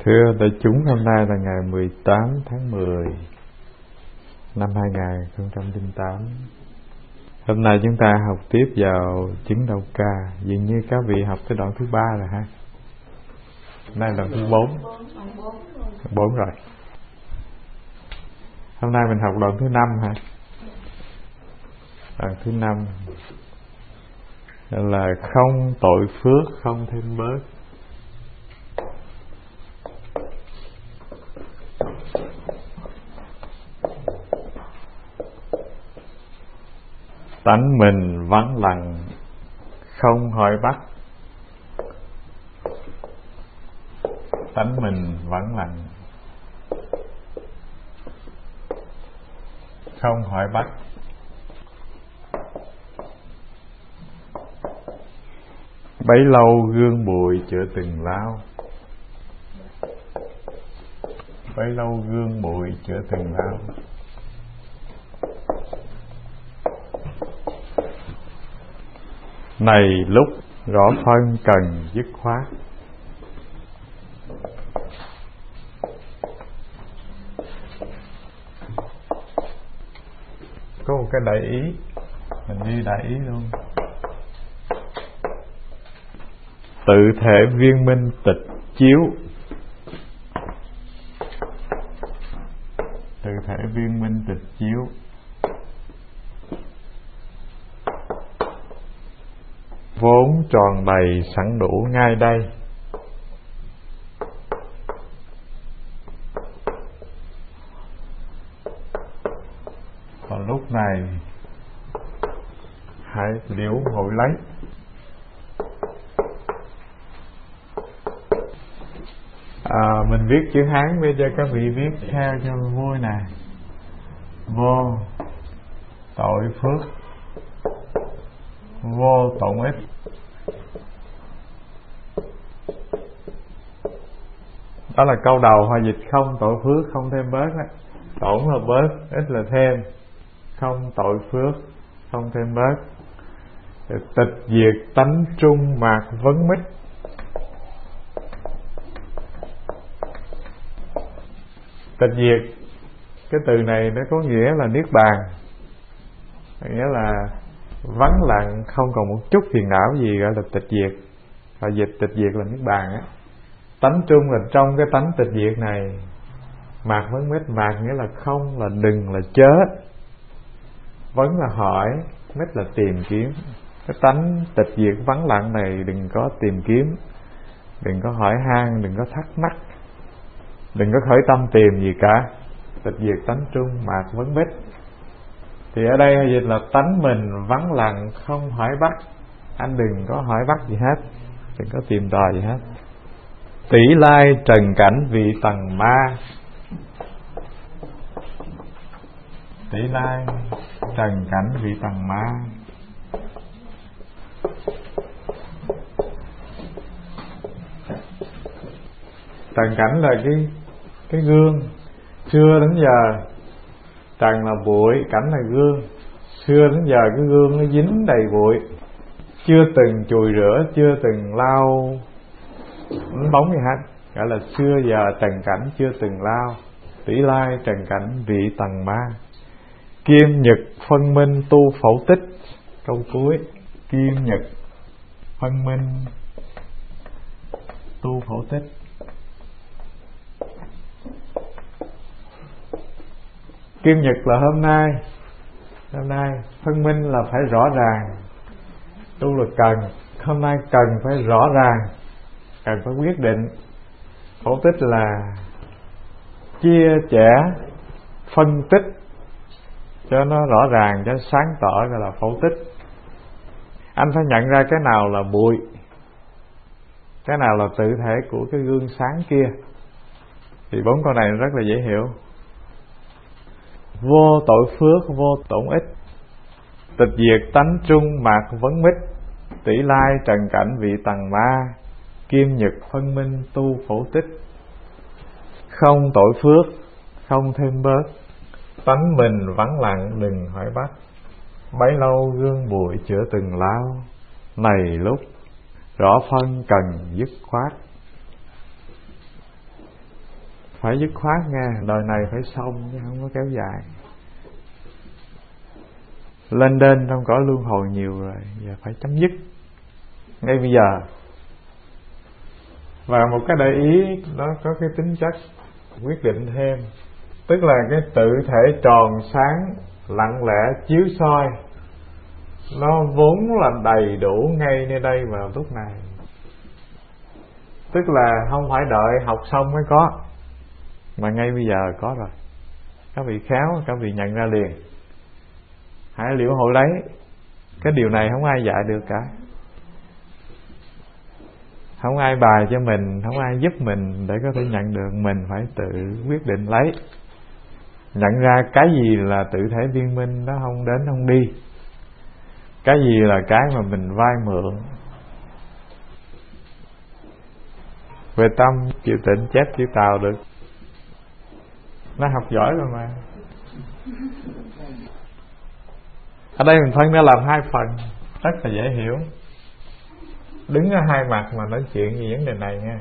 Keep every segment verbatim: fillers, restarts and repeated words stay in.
Thưa đại chúng, hôm nay là ngày mười tám tháng mười năm hai nghìn không trăm lẻ tám. Hôm nay chúng ta học tiếp vào chứng đau ca. Dường như các vị học tới đoạn thứ ba rồi ha. Hôm nay đoạn thứ bốn. Bốn rồi. Hôm nay mình học đoạn thứ năm hả? Đoạn thứ năm là không tội phước, không thêm bớt. Tánh mình vắng lặng, không hỏi bắt. Tánh mình vắng lặng, không hỏi bắt. Bấy lâu gương bụi chữa từng lao. Bấy lâu gương bụi chữa từng lao. Này lúc rõ phân cần dứt khoát. Có một cái đại ý, mình ghi đại ý luôn. Tự thể viên minh tịch chiếu. Tự thể viên minh tịch chiếu. Vốn tròn đầy sẵn đủ ngay đây. Còn lúc này hãy liễu hội lấy. À, mình viết chữ Hán bây giờ các vị viết theo cho vui nè. Vô tội phước, vô tổn ích. Đó là câu đầu hòa dịch không tội phước, không thêm bớt đó. Tổn là bớt, ích là thêm. Không tội phước, không thêm bớt. Tịch diệt tánh trung mạc vấn mít. Tịch diệt, cái từ này nó có nghĩa là niết bàn, nghĩa là vắng lặng, không còn một chút phiền não gì, gọi là tịch diệt. Và dịch tịch diệt là niết bàn á. Tánh trung là trong cái tánh tịch diệt này. Mạc vấn mít, mạc nghĩa là không, là đừng, là chớ. Vấn là hỏi, mít là tìm kiếm. Cái tánh tịch diệt vắng lặng này đừng có tìm kiếm, đừng có hỏi han, đừng có thắc mắc, đừng có khởi tâm tìm gì cả. Tịch diệt tánh trung mạc vấn mít. Thì ở đây dịch là tánh mình vắng lặng, không hỏi bắt. Anh đừng có hỏi bắt gì hết, đừng có tìm tòi gì hết. Tỷ lai trần cảnh vị tầng ma. Tỷ lai trần cảnh vị tầng ma. Trần cảnh là cái cái gương. Xưa đến giờ trần là bụi, cảnh là gương. Xưa đến giờ cái gương nó dính đầy bụi, chưa từng chùi rửa, chưa từng lau đánh bóng gì hết, gọi là xưa giờ trần cảnh chưa từng lau. Tỷ lai trần cảnh vị tầng ma. Kim nhật phân minh tu phẫu tích. Câu cuối. Kim nhật phân minh tu phẫu tích. Kim nhật là hôm nay. Hôm nay phân minh là phải rõ ràng. Tu là cần. Hôm nay cần phải rõ ràng, cần phải quyết định. Phẫu tích là chia sẻ, phân tích cho nó rõ ràng, cho sáng tỏ, gọi là phẫu tích. Anh phải nhận ra cái nào là bụi, cái nào là tự thể của cái gương sáng kia. Thì bốn câu này rất là dễ hiểu. Vô tội phước, vô tổn ích. Tịch diệt tánh trung mạc vấn mít. Tỷ lai trần cảnh vị tầng ma. Kim nhật phân minh tu phẫu tích. Không tội phước, không thêm bớt. Tánh mình vắng lặng, đừng hỏi bắt. Bấy lâu gương bụi chữa từng lao. Này lúc rõ phân cần dứt khoát. phải dứt khoát nha, đời này phải xong chứ không có kéo dài. Lên đên trong cõi luân hồi nhiều rồi, giờ phải chấm dứt ngay bây giờ. Và một cái đại ý nó có cái tính chất quyết định thêm, tức là cái tự thể tròn sáng lặng lẽ chiếu soi, nó vốn là đầy đủ ngay nơi đây vào lúc này. Tức là không phải đợi học xong mới có, mà ngay bây giờ có rồi. Các vị khéo, các vị nhận ra liền. Hãy liễu hội lấy. Cái điều này không ai dạy được cả, không ai bài cho mình, không ai giúp mình để có thể nhận được. Mình phải tự quyết định lấy, nhận ra cái gì là tự thể viên minh, nó không đến không đi, cái gì là cái mà mình vay mượn. Về tâm chịu tịnh chép chữ Tàu được, nó học giỏi rồi mà. Ở đây mình phân ra làm hai phần rất là dễ hiểu. Đứng ở hai mặt mà nói chuyện về vấn đề này nha.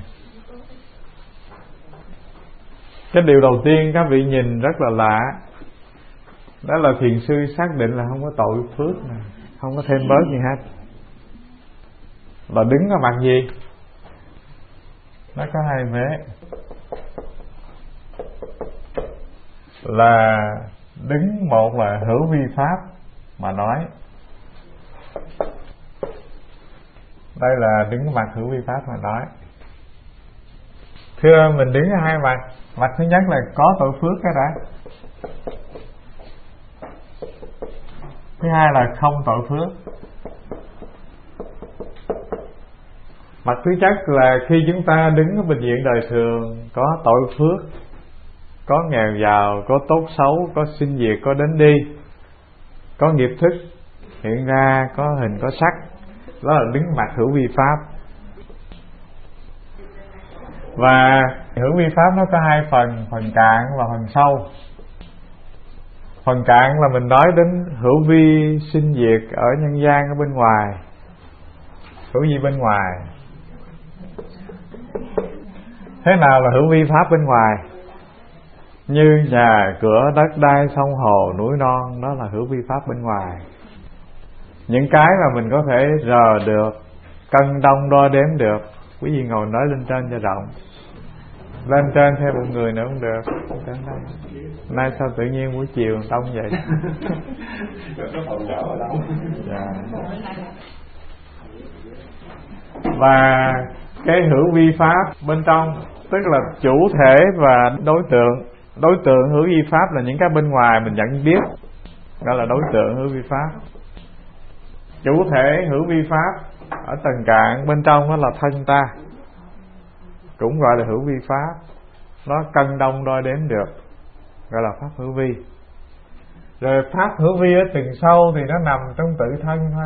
Cái điều đầu tiên các vị nhìn rất là lạ, đó là thiền sư xác định là không có tội phước này, không có thêm bớt gì hết. Là đứng ở mặt gì? Nó có hai vế, là đứng một là hữu vi pháp mà nói. Đây là đứng mặt hữu vi pháp mà nói. Thưa mình đứng ở hai mặt. Mặt thứ nhất là có tội phước cái đã. Thứ hai là không tội phước. Mặt thứ nhất là khi chúng ta đứng ở bệnh viện đời thường, có tội phước, có nghèo giàu, có tốt xấu, có sinh diệt, có đến đi, có nghiệp thức hiện ra, có hình có sắc. Đó là đứng mặt hữu vi pháp. Và hữu vi pháp nó có hai phần, phần cạn và phần sâu. Phần cạn là mình nói đến hữu vi sinh diệt ở nhân gian ở bên ngoài, hữu vi bên ngoài. Thế nào là hữu vi pháp bên ngoài? Như nhà cửa, đất đai, sông hồ, núi non, đó là hữu vi pháp bên ngoài. Những cái mà mình có thể rờ được, cân đong đo đếm được. Quý vị ngồi nói lên trên cho rộng. Lên trên theo một người nữa không được. Nay sao tự nhiên buổi chiều đông vậy? Dạ. Và cái hữu vi pháp bên trong, tức là chủ thể và đối tượng. Đối tượng hữu vi pháp là những cái bên ngoài mình nhận biết, đó là đối tượng hữu vi pháp. Chủ thể hữu vi pháp ở tầng cạn bên trong đó là thân ta, cũng gọi là hữu vi pháp. Nó cân đong đo đếm được, gọi là pháp hữu vi. Rồi pháp hữu vi ở tầng sâu thì nó nằm trong tự thân thôi,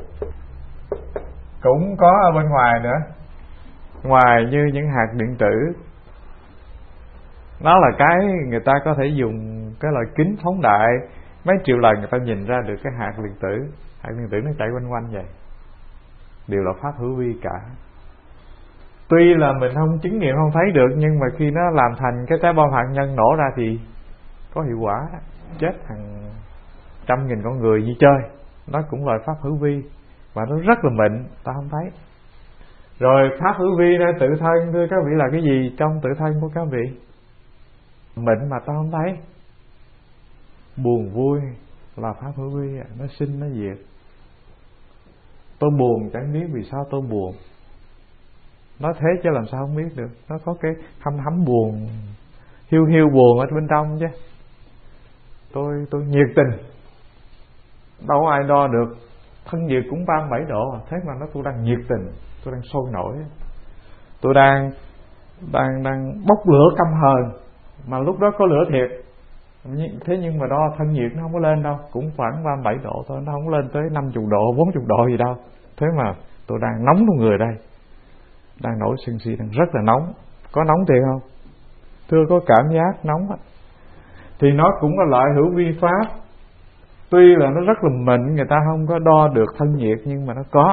cũng có ở bên ngoài nữa. Ngoài như những hạt điện tử, nó là cái người ta có thể dùng cái loại kính phóng đại mấy triệu lần người ta nhìn ra được cái hạt điện tử. Hạt điện tử nó chạy quanh quanh vậy, đều là pháp hữu vi cả. Tuy là mình không chứng nghiệm, không thấy được, nhưng mà khi nó làm thành cái trái bom hạt nhân nổ ra thì có hiệu quả, chết hàng trăm nghìn con người như chơi. Nó cũng là pháp hữu vi, và nó rất là mịn, ta không thấy. Rồi pháp hữu vi ra tự thân, thưa các vị, là cái gì trong tự thân của các vị? Mịn mà ta không thấy. Buồn vui là pháp hữu vi, nó sinh nó diệt. Tôi buồn chẳng biết vì sao tôi buồn, nói thế chứ làm sao không biết được. Nó có cái hâm hấm buồn, hiu hiu buồn ở bên trong chứ. Tôi tôi nhiệt tình, đâu ai đo được. Thân nhiệt cũng ba mươi bảy độ, thế mà nó tôi đang nhiệt tình, tôi đang sôi nổi, tôi đang đang đang bốc lửa căm hờn, mà lúc đó có lửa thiệt. Thế nhưng mà đo thân nhiệt nó không có lên đâu, cũng khoảng ba mươi bảy độ thôi, nó không lên tới năm mươi độ, bốn mươi độ gì đâu. Thế mà tôi đang nóng trong người đây, đang nổi sân si, đang rất là nóng. Có nóng thiệt không? Thưa, có cảm giác nóng á. Thì nó cũng là loại hữu vi pháp. Tuy là nó rất là mịn, người ta không có đo được thân nhiệt, nhưng mà nó có.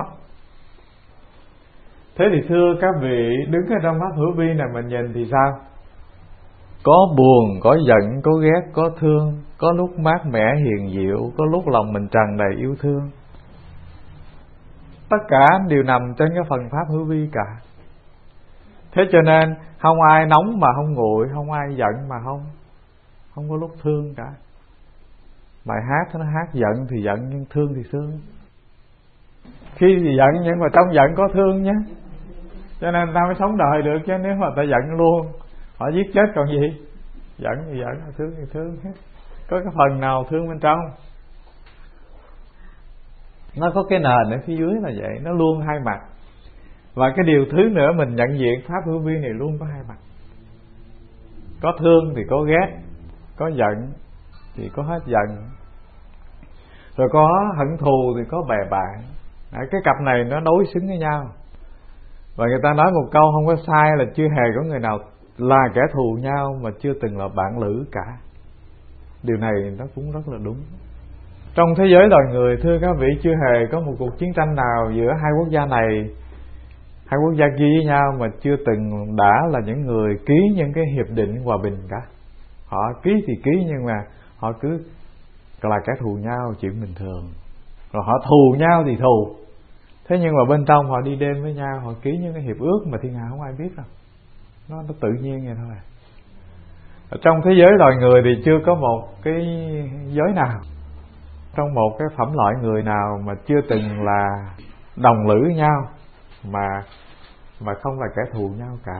Thế thì thưa các vị, đứng ở trong pháp hữu vi này mình nhìn thì sao? Có buồn, có giận, có ghét, có thương, có lúc mát mẻ hiền diệu, có lúc lòng mình tràn đầy yêu thương. Tất cả đều nằm trên cái phần pháp hữu vi cả. Thế cho nên không ai nóng mà không nguội, không ai giận mà không không có lúc thương cả. Bài hát nó hát giận thì giận, nhưng thương thì thương. Khi thì giận nhưng mà trong giận có thương nhé. Cho nên ta mới sống đời được, chứ nếu mà ta giận luôn, họ giết chết còn gì. Giận thì giận, thương thì thương. Có cái phần nào thương bên trong. Nó có cái nền ở phía dưới là vậy, nó luôn hai mặt. Và cái điều thứ nữa mình nhận diện pháp hữu vi này luôn có hai mặt. Có thương thì có ghét, có giận thì có hết giận, rồi có hận thù thì có bè bạn. À, cái cặp này nó đối xứng với nhau. Và người ta nói một câu không có sai là chưa hề có người nào là kẻ thù nhau mà chưa từng là bạn lữ cả. Điều này nó cũng rất là đúng. Trong thế giới loài người, thưa các vị, chưa hề có một cuộc chiến tranh nào giữa hai quốc gia này, hai quốc gia kia với nhau mà chưa từng đã là những người ký những cái hiệp định hòa bình cả. Họ ký thì ký nhưng mà họ cứ là kẻ thù nhau, chuyện bình thường. Rồi họ thù nhau thì thù, thế nhưng mà bên trong họ đi đêm với nhau, họ ký những cái hiệp ước mà thiên hạ không ai biết đâu. Nó, nó tự nhiên vậy thôi. Ở trong thế giới loài người thì chưa có một cái giới nào, trong một cái phẩm loại người nào mà chưa từng là đồng lữ với nhau mà mà không là kẻ thù nhau cả.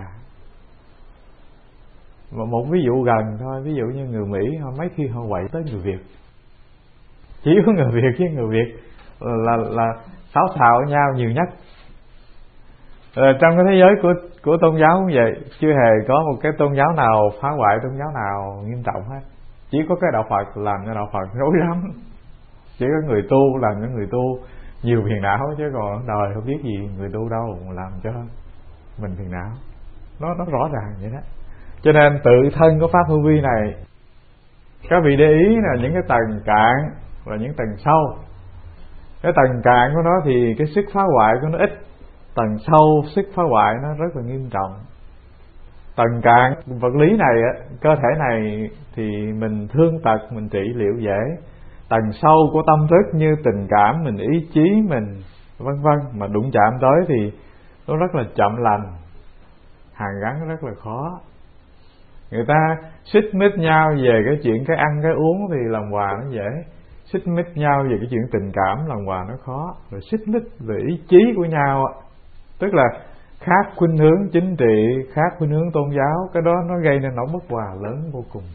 Mà một ví dụ gần thôi, ví dụ như người Mỹ họ mấy khi họ quậy tới người Việt, chỉ có người Việt với người Việt là là xáo xào với nhau nhiều nhất. Rồi trong cái thế giới của của tôn giáo cũng vậy, chưa hề có một cái tôn giáo nào phá hoại tôn giáo nào nghiêm trọng hết. Chỉ có cái đạo Phật làm cho đạo Phật rối lắm, chỉ có người tu làm cho người tu nhiều phiền não, chứ còn đời không biết gì người tu đâu làm cho mình phiền não. Nó nó rõ ràng vậy đó. Cho nên tự thân của pháp hữu vi này, các vị để ý là những cái tầng cạn và những tầng sâu. Cái tầng cạn của nó thì cái sức phá hoại của nó ít, tầng sâu sức phá hoại nó rất là nghiêm trọng. Tầng cạn vật lý này, cơ thể này thì mình thương tật, mình trị liệu dễ. Tầng sâu của tâm thức như tình cảm, mình ý chí mình vân vân mà đụng chạm tới thì nó rất là chậm lành, hàn gắn rất là khó. Người ta xích mích nhau về cái chuyện cái ăn cái uống thì làm hòa nó dễ, xích mích nhau về cái chuyện tình cảm làm hòa nó khó. Rồi xích mích về ý chí của nhau, tức là khác khuynh hướng chính trị, khác khuynh hướng tôn giáo, cái đó nó gây nên nỗi bất hòa lớn vô cùng.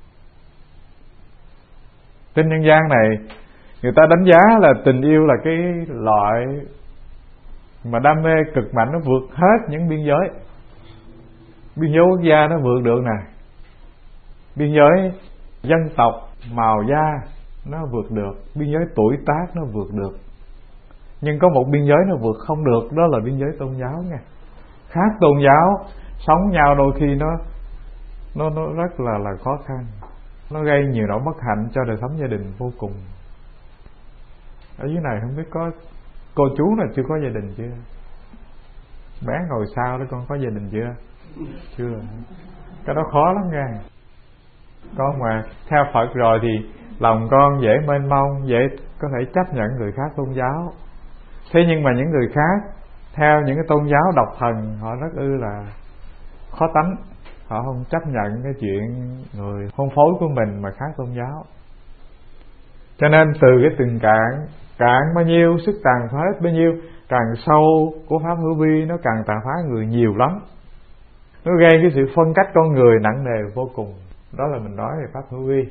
Trên nhân gian này, người ta đánh giá là tình yêu là cái loại mà đam mê cực mạnh, nó vượt hết những biên giới. Biên giới quốc gia nó vượt được nè, biên giới dân tộc, màu da nó vượt được, biên giới tuổi tác nó vượt được. Nhưng có một biên giới nó vượt không được, đó là biên giới tôn giáo nha. Khác tôn giáo, sống nhau đôi khi nó nó nó rất là là khó khăn, nó gây nhiều nỗi bất hạnh cho đời sống gia đình vô cùng. Ở dưới này không biết có cô chú nào chưa có gia đình chưa? Bé ngồi sau đó con có gia đình chưa? Chưa. Cái đó khó lắm nha. Con mà theo Phật rồi thì lòng con dễ mênh mông, dễ có thể chấp nhận người khác tôn giáo. Thế nhưng mà những người khác theo những cái tôn giáo độc thần, họ rất ư là khó tánh, họ không chấp nhận cái chuyện người hôn phối của mình mà khác tôn giáo. Cho nên từ cái tình cạn, cạn bao nhiêu sức tàn phá bao nhiêu, càng sâu của pháp hữu vi nó càng tàn phá người nhiều lắm. Nó gây cái sự phân cách con người nặng nề vô cùng. Đó là mình nói về pháp hữu vi.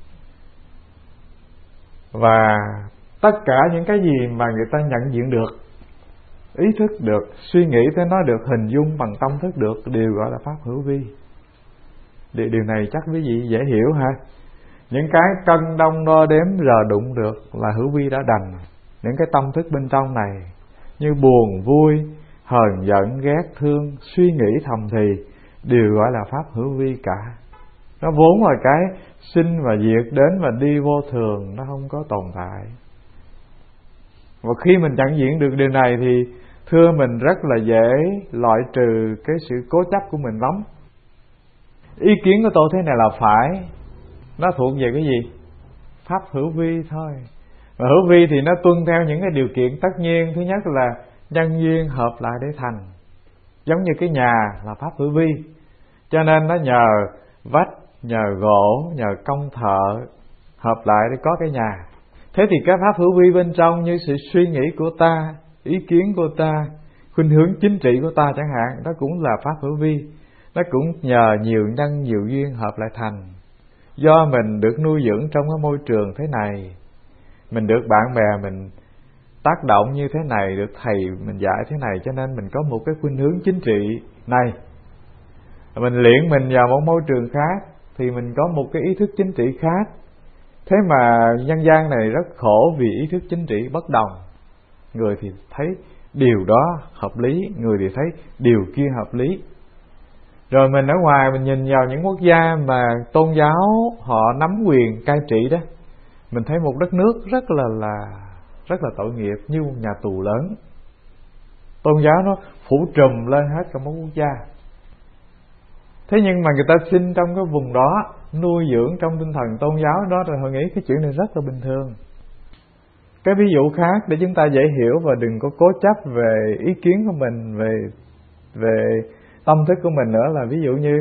Và tất cả những cái gì mà người ta nhận diện được, ý thức được, suy nghĩ tới nó được, hình dung bằng tâm thức được, đều gọi là pháp hữu vi. Điều, điều này chắc quý vị dễ hiểu ha. Những cái cân đong đo đếm giờ đụng được là hữu vi đã đành. Những cái tâm thức bên trong này như buồn, vui, hờn giận, ghét, thương, suy nghĩ thầm thì đều gọi là pháp hữu vi cả. Nó vốn là cái sinh và diệt, đến và đi vô thường, nó không có tồn tại. Và khi mình nhận diện được điều này thì thưa mình rất là dễ loại trừ cái sự cố chấp của mình lắm. Ý kiến của tôi thế này là phải, nó thuộc về cái gì? Pháp hữu vi thôi. Mà hữu vi thì nó tuân theo những cái điều kiện tất nhiên. Thứ nhất là nhân duyên hợp lại để thành. Giống như cái nhà là pháp hữu vi, cho nên nó nhờ vách, nhờ gỗ, nhờ công thợ hợp lại để có cái nhà. Thế thì cái pháp hữu vi bên trong, như sự suy nghĩ của ta, ý kiến của ta, khuynh hướng chính trị của ta chẳng hạn, đó cũng là pháp hữu vi. Nó cũng nhờ nhiều nhân nhiều duyên hợp lại thành. Do mình được nuôi dưỡng trong cái môi trường thế này, mình được bạn bè mình tác động như thế này, được thầy mình dạy thế này, cho nên mình có một cái khuynh hướng chính trị này. Mình luyện mình vào một môi trường khác thì mình có một cái ý thức chính trị khác. Thế mà nhân gian này rất khổ vì ý thức chính trị bất đồng. Người thì thấy điều đó hợp lý, người thì thấy điều kia hợp lý. Rồi mình ở ngoài mình nhìn vào những quốc gia mà tôn giáo họ nắm quyền cai trị đó, mình thấy một đất nước rất là là rất là tội nghiệp, như một nhà tù lớn. Tôn giáo nó phủ trùm lên hết cả một quốc gia. Thế nhưng mà người ta sinh trong cái vùng đó, nuôi dưỡng trong tinh thần tôn giáo đó, rồi họ nghĩ cái chuyện này rất là bình thường. Cái ví dụ khác để chúng ta dễ hiểu và đừng có cố chấp về ý kiến của mình, về về tâm thức của mình nữa, là ví dụ như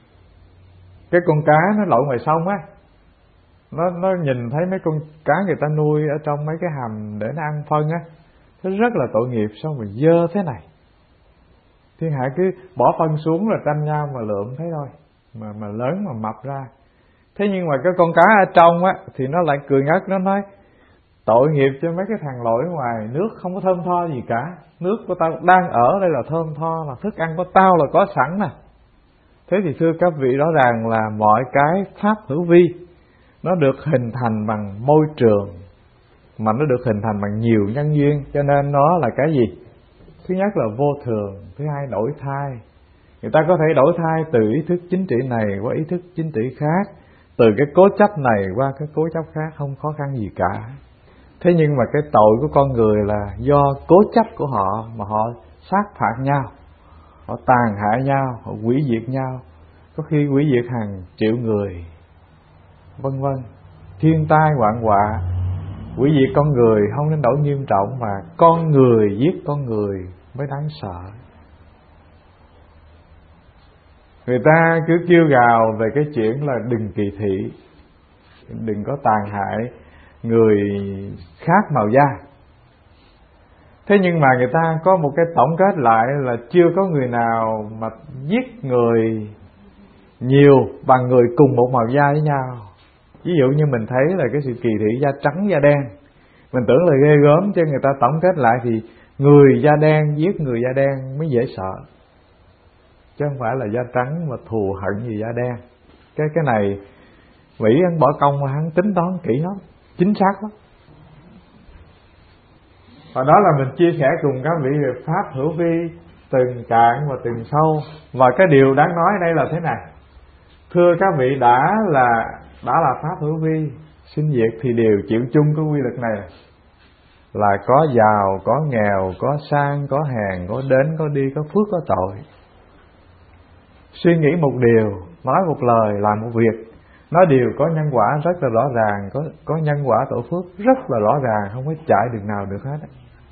cái con cá nó lội ngoài sông á, nó nó nhìn thấy mấy con cá người ta nuôi ở trong mấy cái hầm để nó ăn phân á, nó rất là tội nghiệp, sao mà dơ thế này. Thiên hạ cứ bỏ phân xuống rồi tranh nhau mà lượm thế thôi, mà mà lớn mà mập ra. Thế nhưng mà cái con cá ở trong á thì nó lại cười ngất, nó nói tội nghiệp cho mấy cái thằng lội ngoài, nước không có thơm tho gì cả, nước của tao đang ở đây là thơm tho, là thức ăn của tao là có sẵn nè. Thế thì thưa các vị, rõ ràng là mọi cái pháp hữu vi nó được hình thành bằng môi trường, mà nó được hình thành bằng nhiều nhân duyên, cho nên nó là cái gì? Thứ nhất là vô thường, thứ hai đổi thay. Người ta có thể đổi thay từ ý thức chính trị này qua ý thức chính trị khác, từ cái cố chấp này qua cái cố chấp khác, không khó khăn gì cả. Thế nhưng mà cái tội của con người là do cố chấp của họ mà họ sát phạt nhau, họ tàn hại nhau, họ hủy diệt nhau, có khi hủy diệt hàng triệu người, vân vân. Thiên tai hoạn họa hủy diệt con người không đến nỗi nghiêm trọng, mà con người giết con người mới đáng sợ. Người ta cứ kêu gào về cái chuyện là đừng kỳ thị, đừng có tàn hại người khác màu da. Thế nhưng mà người ta có một cái tổng kết lại là chưa có người nào mà giết người nhiều bằng người cùng một màu da với nhau. Ví dụ như mình thấy là cái sự kỳ thị da trắng da đen, mình tưởng là ghê gớm, chứ người ta tổng kết lại thì người da đen giết người da đen mới dễ sợ, chứ không phải là da trắng mà thù hận gì da đen. Cái cái này Mỹ hắn bỏ công mà hắn tính toán kỹ lắm, chính xác lắm. Và đó là mình chia sẻ cùng các vị về pháp hữu vi từng cạn và từng sâu. Và cái điều đáng nói ở đây là thế này: thưa các vị, đã là đã là pháp hữu vi, sinh diệt thì đều chịu chung cái quy luật này, là có giàu, có nghèo, có sang, có hèn, có đến, có đi, có phước, có tội. Suy nghĩ một điều, nói một lời, làm một việc, nó đều có nhân quả rất là rõ ràng, có có nhân quả tổ phước rất là rõ ràng, không có chạy đường nào được hết.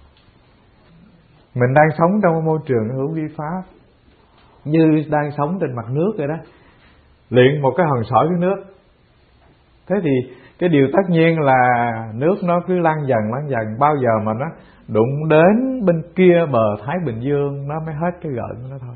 Mình đang sống trong một môi trường hữu vi pháp, như đang sống trên mặt nước vậy đó, luyện một cái hòn sỏi dưới nước. Thế thì cái điều tất nhiên là nước nó cứ lăn dần lăn dần, bao giờ mà nó đụng đến bên kia bờ Thái Bình Dương nó mới hết cái gợn của nó thôi.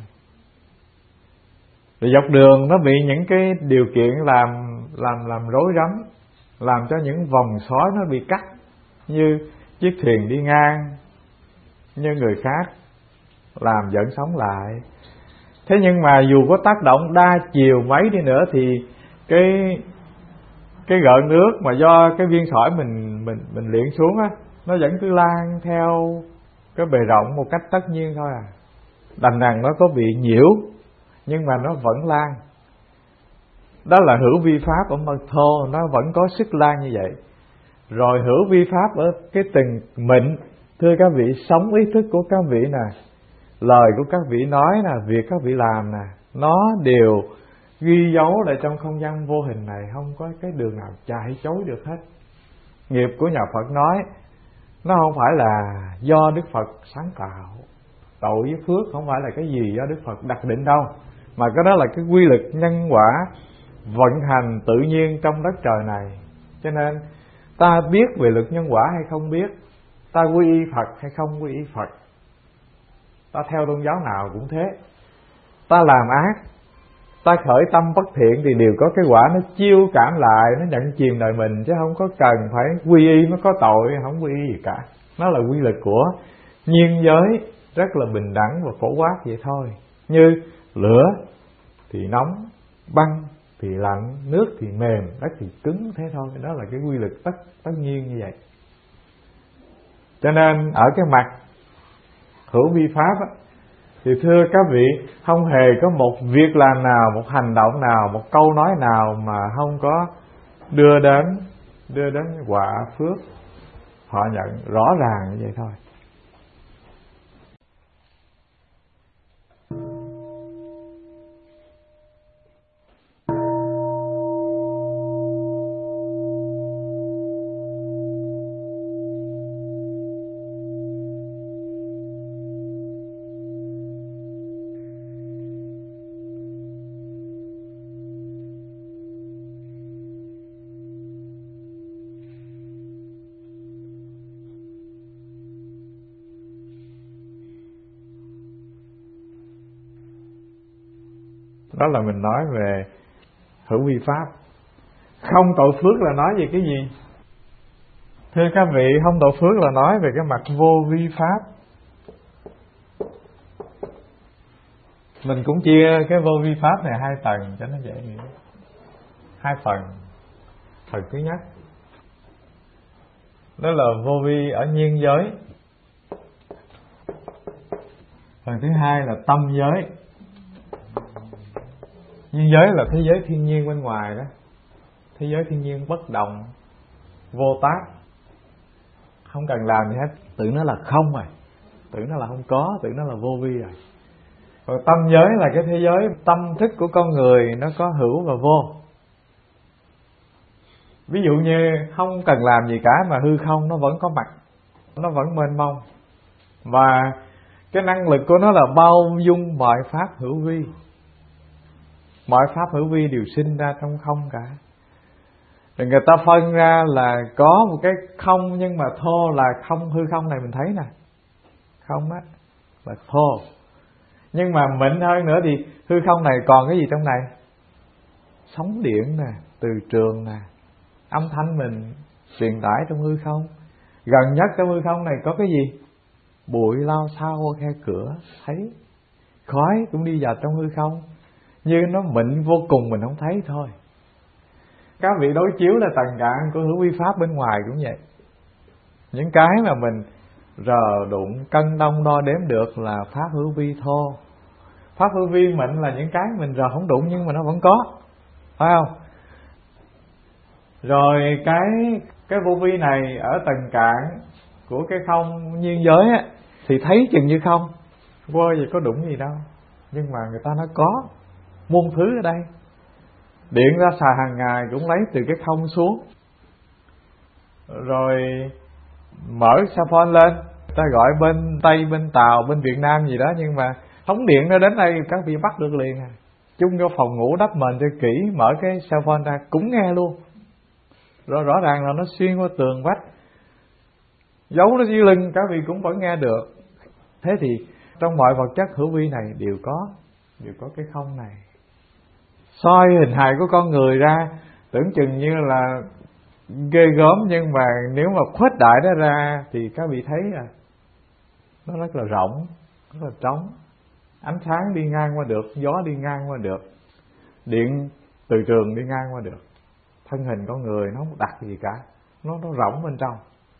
Rồi dọc đường nó bị những cái điều kiện làm làm làm rối rắm, làm cho những vòng xoáy nó bị cắt, như chiếc thuyền đi ngang, như người khác làm dẫn sóng lại. Thế nhưng mà dù có tác động đa chiều mấy đi nữa thì cái cái gợn nước mà do cái viên sỏi mình mình mình luyện xuống á, nó vẫn cứ lan theo cái bề rộng một cách tất nhiên thôi à. Đành rằng nó có bị nhiễu nhưng mà nó vẫn lan. Đó là hữu vi pháp ở mật thô, nó vẫn có sức lan như vậy. Rồi hữu vi pháp ở cái từng mệnh, thưa các vị, sống ý thức của các vị nè, lời của các vị nói nè, việc các vị làm nè, nó đều ghi dấu lại trong không gian vô hình này, không có cái đường nào chạy chối được hết. Nghiệp của nhà Phật nói nó không phải là do Đức Phật sáng tạo, tội với phước không phải là cái gì do Đức Phật đặt định đâu, mà cái đó là cái quy luật nhân quả vận hành tự nhiên trong đất trời này. Cho nên ta biết về luật nhân quả hay không biết, ta quy y Phật hay không quy y Phật, ta theo tôn giáo nào cũng thế, ta làm ác, ta khởi tâm bất thiện thì đều có cái quả nó chiêu cảm lại, nó nhận chìm đời mình, chứ không có cần phải quy y mới có tội, không quy y gì cả. Nó là quy luật của nhiên giới, rất là bình đẳng và phổ quát vậy thôi. Như lửa thì nóng, băng thì lạnh, nước thì mềm, đất thì cứng, thế thôi. Đó là cái quy luật tất tất nhiên như vậy. Cho nên ở cái mặt hữu vi pháp á, thì thưa các vị, không hề có một việc làm nào, một hành động nào, một câu nói nào mà không có đưa đến đưa đến quả phước. Họ nhận rõ ràng như vậy thôi. Đó là mình nói về hữu vi pháp. Không tội phước là nói về cái gì? Thưa các vị, không tội phước là nói về cái mặt vô vi pháp. Mình cũng chia cái vô vi pháp này hai tầng cho nó dễ hiểu. Hai phần. Phần thứ nhất đó là vô vi ở nhiên giới. Phần thứ hai là tâm giới. Nhiên giới là thế giới thiên nhiên bên ngoài đó, thế giới thiên nhiên bất động, vô tác, không cần làm gì hết, tự nó là không rồi, tự nó là không có, tự nó là vô vi rồi. Còn tâm giới là cái thế giới tâm thức của con người, nó có hữu và vô. Ví dụ như không cần làm gì cả mà hư không nó vẫn có mặt, nó vẫn mênh mông, và cái năng lực của nó là bao dung mọi pháp hữu vi. Mọi pháp hữu vi đều sinh ra trong không cả. Rồi người ta phân ra là có một cái không, nhưng mà thô là không, hư không này mình thấy nè, không á là thô. Nhưng mà mịn hơn nữa thì hư không này còn cái gì trong này? Sóng điện nè, từ trường nè, âm thanh mình truyền tải trong hư không. Gần nhất trong hư không này có cái gì? Bụi lao sao qua khe cửa thấy, khói cũng đi vào trong hư không, như nó mịn vô cùng mình không thấy thôi. Các vị đối chiếu là tầng cạn của hữu vi pháp bên ngoài cũng vậy. Những cái mà mình rờ đụng cân đong đo đếm được là pháp hữu vi thô. Pháp hữu vi mịn là những cái mình rờ không đụng nhưng mà nó vẫn có, phải không? Rồi cái cái vô vi này ở tầng cạn của cái không nhiên giới á, thì thấy chừng như không, vô gì có đụng gì đâu, nhưng mà người ta nói có muôn thứ ở đây. Điện ra xài hàng ngày cũng lấy từ cái không xuống. Rồi mở cell phone lên, ta gọi bên Tây, bên Tàu, bên Việt Nam gì đó, nhưng mà thống điện nó đến đây các vị bắt được liền à. Chung vô phòng ngủ đắp mền cho kỹ, mở cái cell phone ra cũng nghe luôn. Rồi rõ ràng là nó xuyên qua tường vách, giấu nó dưới lưng, các vị cũng vẫn nghe được. Thế thì trong mọi vật chất hữu vi này đều có đều có cái không này. Soi hình hài của con người ra tưởng chừng như là ghê gớm, nhưng mà nếu mà khuếch đại nó ra thì các vị thấy à, nó rất là rộng, rất là trống. Ánh sáng đi ngang qua được, gió đi ngang qua được, điện từ trường đi ngang qua được. Thân hình con người nó không đặt gì cả, nó nó rỗng bên trong.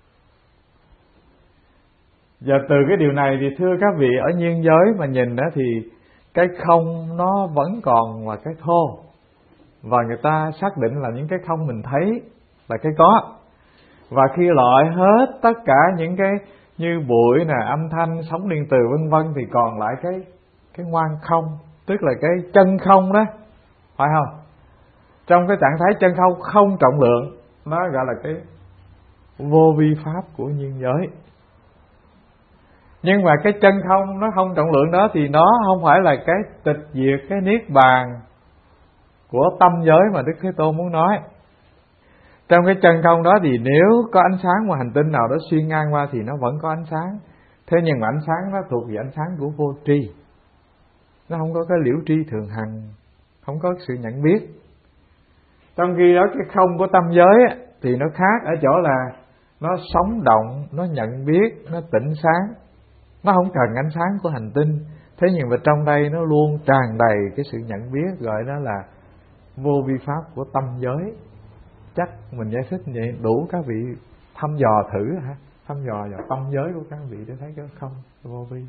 Giờ từ cái điều này thì thưa các vị, ở nhiên giới mà nhìn đó thì cái không nó vẫn còn là cái thô, và người ta xác định là những cái không mình thấy là cái có. Và khi loại hết tất cả những cái như bụi nè, âm thanh, sóng điện từ vân vân thì còn lại cái cái ngoan không, tức là cái chân không đó. phải không? Trong cái trạng thái chân không không trọng lượng, nó gọi là cái vô vi pháp của nhiên giới. Nhưng mà cái chân không nó không trọng lượng đó thì nó không phải là cái tịch diệt, cái niết bàn của tâm giới mà Đức Thế Tôn muốn nói. Trong cái chân không đó thì nếu có ánh sáng mà hành tinh nào đó xuyên ngang qua thì nó vẫn có ánh sáng. Thế nhưng mà ánh sáng nó thuộc về ánh sáng của vô tri, nó không có cái liễu tri thường hằng, không có sự nhận biết. Trong khi đó cái không của tâm giới thì nó khác ở chỗ là nó sống động, nó nhận biết, nó tỉnh sáng. Nó không cần ánh sáng của hành tinh. Thế nhưng mà trong đây nó luôn tràn đầy cái sự nhận biết, gọi đó là vô vi pháp của tâm giới. Chắc mình giải thích vậy đủ các vị thăm dò thử hả? Thăm dò vào tâm giới của các vị để thấy cái không, cái vô vi.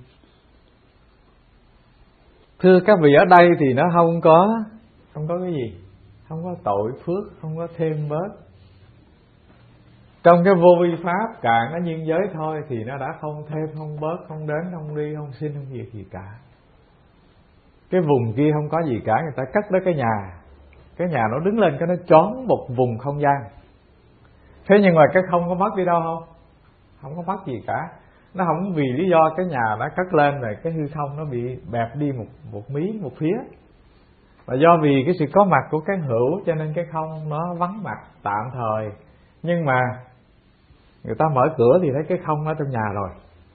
Thưa các vị, ở đây thì nó không có không có cái gì, không có tội phước, không có thêm bớt. Trong cái vô vi pháp cạn ở nhiên giới thôi thì nó đã không thêm, không bớt, không đến, không đi, không sinh, không diệt gì cả. Cái vùng kia không có gì cả, người ta cất đó cái nhà, cái nhà nó đứng lên cái nó trón một vùng không gian. Thế nhưng mà cái không có mất đi đâu không? Không có mất gì cả. Nó không vì lý do cái nhà nó cất lên rồi cái hư không nó bị bẹp đi một một mí, một phía. Và do vì cái sự có mặt của cái hữu cho nên cái không nó vắng mặt tạm thời. Nhưng mà người ta mở cửa thì thấy cái không ở trong nhà rồi.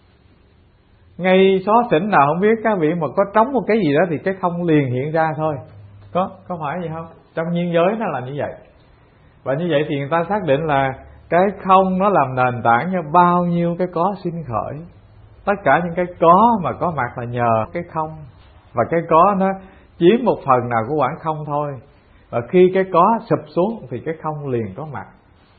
Ngay xó xỉnh nào không biết các vị mà có trống một cái gì đó thì cái không liền hiện ra thôi. Có, có phải vậy không? Trong nhiên giới nó là như vậy. Và như vậy thì người ta xác định là cái không nó làm nền tảng cho bao nhiêu cái có sinh khởi. Tất cả những cái có mà có mặt là nhờ cái không. Và cái có nó chiếm một phần nào của quảng không thôi. Và khi cái có sụp xuống thì cái không liền có mặt.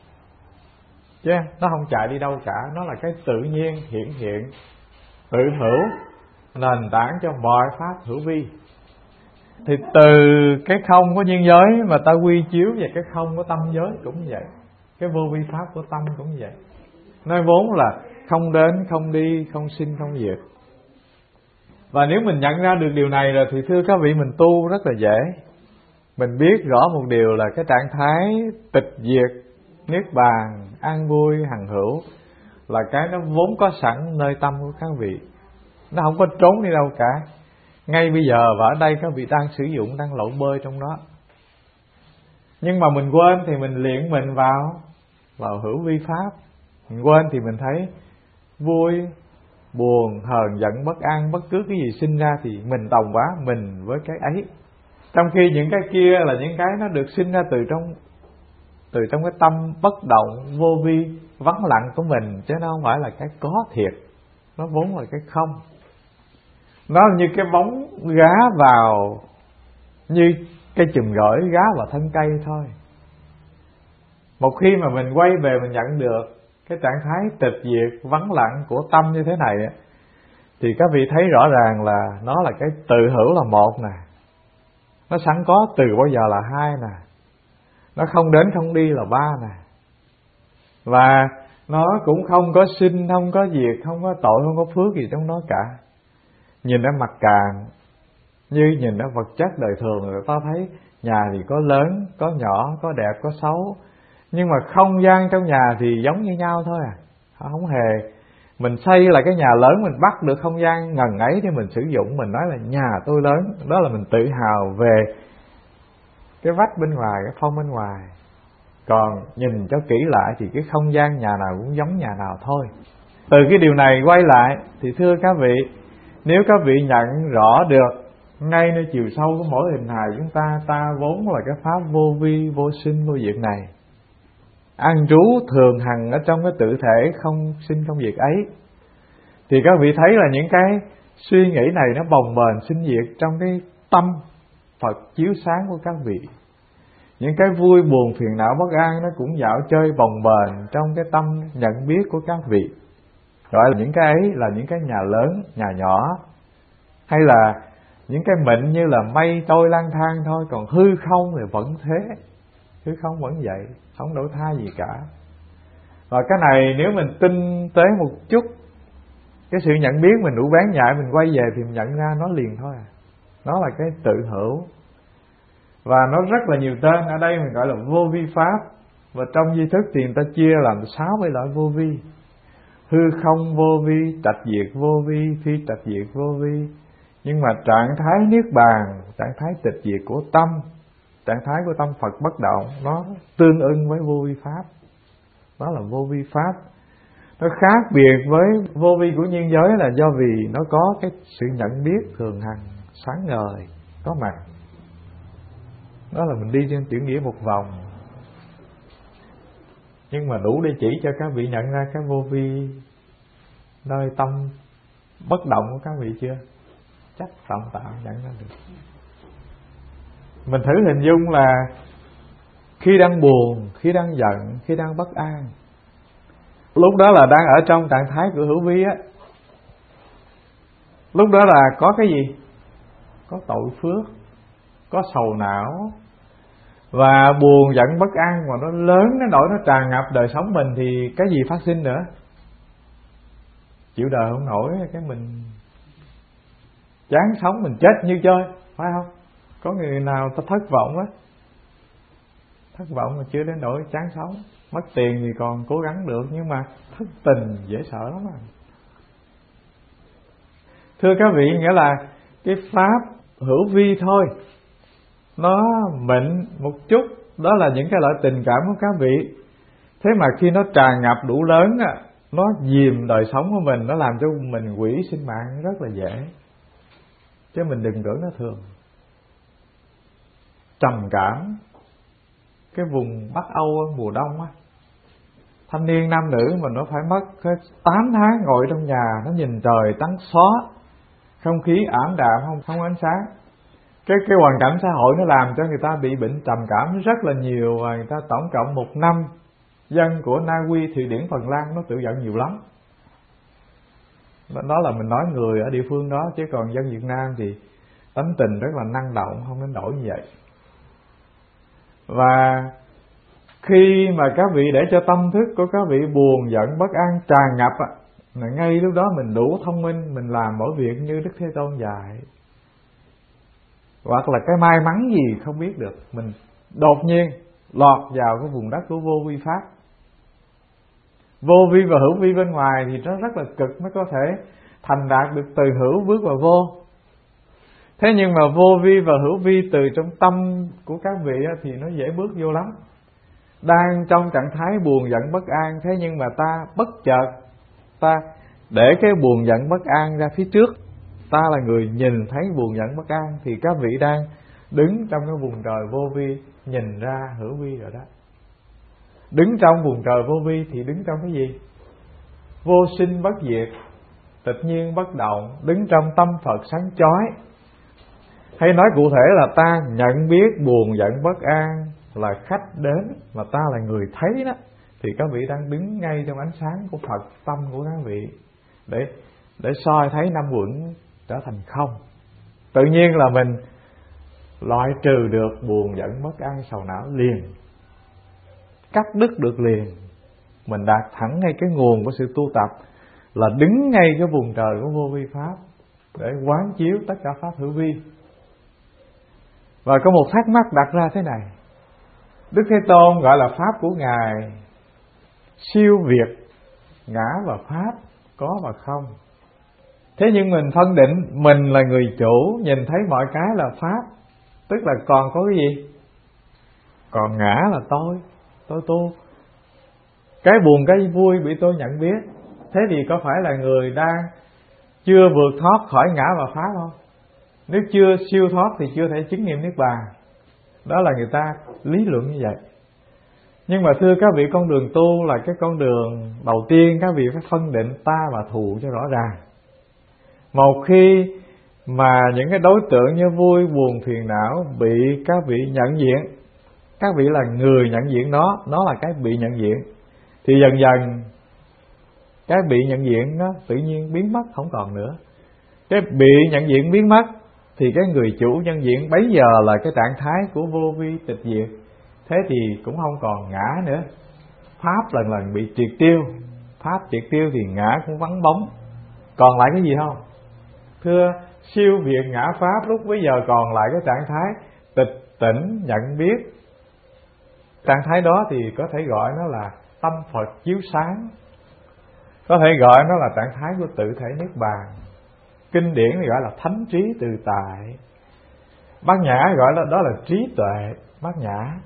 Chứ nó không chạy đi đâu cả. Nó là cái tự nhiên hiện hiện, tự hữu, nền tảng cho mọi pháp hữu vi. Thì từ cái không của nhiên giới mà ta quy chiếu về cái không của tâm giới cũng như vậy. Cái vô vi pháp của tâm cũng như vậy. Nói vốn là không đến, không đi, không sinh, không diệt. Và nếu mình nhận ra được điều này rồi thì thưa các vị, mình tu rất là dễ. Mình biết rõ một điều là cái trạng thái tịch diệt, niết bàn, an vui, hằng hữu là cái nó vốn có sẵn nơi tâm của các vị. Nó không có trốn đi đâu cả. Ngay bây giờ và ở đây các vị đang sử dụng, đang lội bơi trong đó. Nhưng mà mình quên thì mình luyện mình vào vào hữu vi pháp. Mình quên thì mình thấy vui, buồn, hờn, giận, bất an, bất cứ cái gì sinh ra thì mình tòng quá mình với cái ấy. Trong khi những cái kia là những cái nó được sinh ra từ trong từ trong cái tâm bất động, vô vi, vắng lặng của mình, chứ nó không phải là cái có thiệt. Nó vốn là cái không. Nó như cái bóng gá vào, như cây chùm gỏi gá vào thân cây thôi. Một khi mà mình quay về mình nhận được cái trạng thái tịch diệt, vắng lặng của tâm như thế này, thì các vị thấy rõ ràng là nó là cái tự hữu là một nè. Nó sẵn có từ bao giờ là hai nè. Nó không đến không đi là ba nè. Và nó cũng không có sinh, không có diệt, không có tội, không có phước gì trong đó cả. Nhìn ở mặt càng như nhìn ở vật chất đời thường, người ta thấy nhà thì có lớn, có nhỏ, có đẹp, có xấu. Nhưng mà không gian trong nhà thì giống như nhau thôi à. Không hề. Mình xây là cái nhà lớn, mình bắt được không gian ngần ấy để mình sử dụng. Mình nói là nhà tôi lớn. Đó là mình tự hào về cái vách bên ngoài, cái phong bên ngoài. Còn nhìn cho kỹ lại thì cái không gian nhà nào cũng giống nhà nào thôi. Từ cái điều này quay lại thì thưa các vị, nếu các vị nhận rõ được ngay nơi chiều sâu của mỗi hình hài chúng ta, ta vốn là cái pháp vô vi, vô sinh, vô diệt này, an trú thường hằng ở trong cái tự thể không sinh không diệt ấy, thì các vị thấy là những cái suy nghĩ này nó bồng bềnh sinh diệt trong cái tâm Phật chiếu sáng của các vị. Những cái vui buồn phiền não bất an nó cũng dạo chơi bồng bềnh trong cái tâm nhận biết của các vị. Gọi là những cái ấy là những cái nhà lớn, nhà nhỏ, hay là những cái mệnh như là mây trôi lang thang thôi. Còn hư không thì vẫn thế, hư không vẫn vậy, không đổi thay gì cả. Và cái này nếu mình tinh tế một chút, cái sự nhận biết mình đủ bén nhạy, mình quay về thì mình nhận ra nó liền thôi à. Nó là cái tự hữu. Và nó rất là nhiều tên. Ở đây mình gọi là vô vi pháp. Và trong di thức thì người ta chia làm sáu mươi loại vô vi: hư không vô vi, trạch diệt vô vi, phi trạch diệt vô vi. Nhưng mà trạng thái niết bàn, trạng thái tịch diệt của tâm, trạng thái của tâm Phật bất động, nó tương ưng với vô vi pháp. Đó là vô vi pháp. Nó khác biệt với vô vi của nhiên giới là do vì nó có cái sự nhận biết thường hằng, sáng ngời, có mặt. Đó là mình đi trên chữ nghĩa một vòng. Nhưng mà đủ để chỉ cho các vị nhận ra cái vô vi nơi tâm bất động của các vị chưa? Chắc tạm tạm nhận ra được. Mình thử hình dung là khi đang buồn, khi đang giận, khi đang bất an, lúc đó là đang ở trong trạng thái của hữu vi á. Lúc đó là có cái gì? Có tội phước, có sầu não. Và buồn giận bất an mà nó lớn, nó nổi, nó tràn ngập đời sống mình thì cái gì phát sinh nữa? Chịu đời không nổi, cái mình chán sống, mình chết như chơi, phải không? Có người nào ta thất vọng á, thất vọng mà chưa đến nỗi chán sống. Mất tiền thì còn cố gắng được, nhưng mà thất tình dễ sợ lắm à. Thưa các vị, nghĩa là cái pháp hữu vi thôi, nó mịn một chút. Đó là những cái loại tình cảm của các vị. Thế mà khi nó tràn ngập đủ lớn á, nó dìm đời sống của mình, nó làm cho mình hủy sinh mạng rất là dễ. Chứ mình đừng tưởng nó thường. Trầm cảm, cái vùng Bắc Âu mùa đông á, thanh niên nam nữ mà nó phải mất tám tháng ngồi trong nhà, nó nhìn trời trắng xóa, không khí ảm đạm, không không ánh sáng. Cái cái hoàn cảnh xã hội nó làm cho người ta bị bệnh trầm cảm rất là nhiều. Và người ta tổng cộng một năm dân của Na Uy, Thụy Điển, Phần Lan nó tự giận nhiều lắm. Đó là mình nói người ở địa phương đó, chứ còn dân Việt Nam thì tánh tình rất là năng động, không đến nỗi như vậy. Và khi mà các vị để cho tâm thức của các vị buồn giận bất an tràn ngập á, là ngay lúc đó mình đủ thông minh, mình làm mọi việc như Đức Thế Tôn dạy. Hoặc là cái may mắn gì không biết được, mình đột nhiên lọt vào cái vùng đất của vô vi pháp. Vô vi và hữu vi bên ngoài thì nó rất là cực mới có thể thành đạt được từ hữu bước vào vô. Thế nhưng mà vô vi và hữu vi từ trong tâm của các vị thì nó dễ bước vô lắm. Đang trong trạng thái buồn giận bất an, thế nhưng mà ta bất chợt, ta để cái buồn giận bất an ra phía trước, ta là người nhìn thấy buồn giận bất an, thì các vị đang đứng trong cái vùng trời vô vi, nhìn ra hữu vi rồi đó. Đứng trong vùng trời vô vi thì đứng trong cái gì? Vô sinh bất diệt, tịch nhiên bất động, đứng trong tâm Phật sáng chói. Hay nói cụ thể là ta nhận biết buồn giận bất an là khách đến, mà ta là người thấy đó, thì các vị đang đứng ngay trong ánh sáng của Phật tâm của các vị, để để soi thấy năm uẩn trở thành không. Tự nhiên là mình loại trừ được buồn giận bất an sầu não liền, cắt đứt được liền. Mình đạt thẳng ngay cái nguồn của sự tu tập, là đứng ngay cái vùng trời của vô vi pháp để quán chiếu tất cả pháp hữu vi. Và có một thắc mắc đặt ra thế này: Đức Thế Tôn gọi là pháp của Ngài siêu việt ngã và pháp, có và không. Thế nhưng mình phân định mình là người chủ, nhìn thấy mọi cái là pháp, tức là còn có cái gì? Còn ngã là tôi, tôi tu. Cái buồn cái vui bị tôi nhận biết. Thế thì có phải là người đang chưa vượt thoát khỏi ngã và pháp không? Nếu chưa siêu thoát thì chưa thể chứng nghiệm niết bàn. Đó là người ta lý luận như vậy. Nhưng mà thưa các vị, con đường tu là cái con đường đầu tiên các vị phải phân định ta và thù cho rõ ràng. Một khi mà những cái đối tượng như vui, buồn, phiền não bị các vị nhận diện, các vị là người nhận diện nó, nó là cái bị nhận diện, thì dần dần cái bị nhận diện nó tự nhiên biến mất, không còn nữa. Cái bị nhận diện biến mất thì cái người chủ nhận diện bấy giờ là cái trạng thái của vô vi tịch diệt. Thế thì cũng không còn ngã nữa. Pháp lần lần bị triệt tiêu. Pháp triệt tiêu thì ngã cũng vắng bóng. Còn lại cái gì không? Thưa, siêu việt ngã pháp lúc bấy giờ còn lại cái trạng thái tịch tỉnh, nhận biết. Trạng thái đó thì có thể gọi nó là tâm Phật chiếu sáng, có thể gọi nó là trạng thái của tự thể niết bàn. Kinh điển thì gọi là thánh trí tự tại, Bát Nhã gọi là đó là trí tuệ Bát Nhã,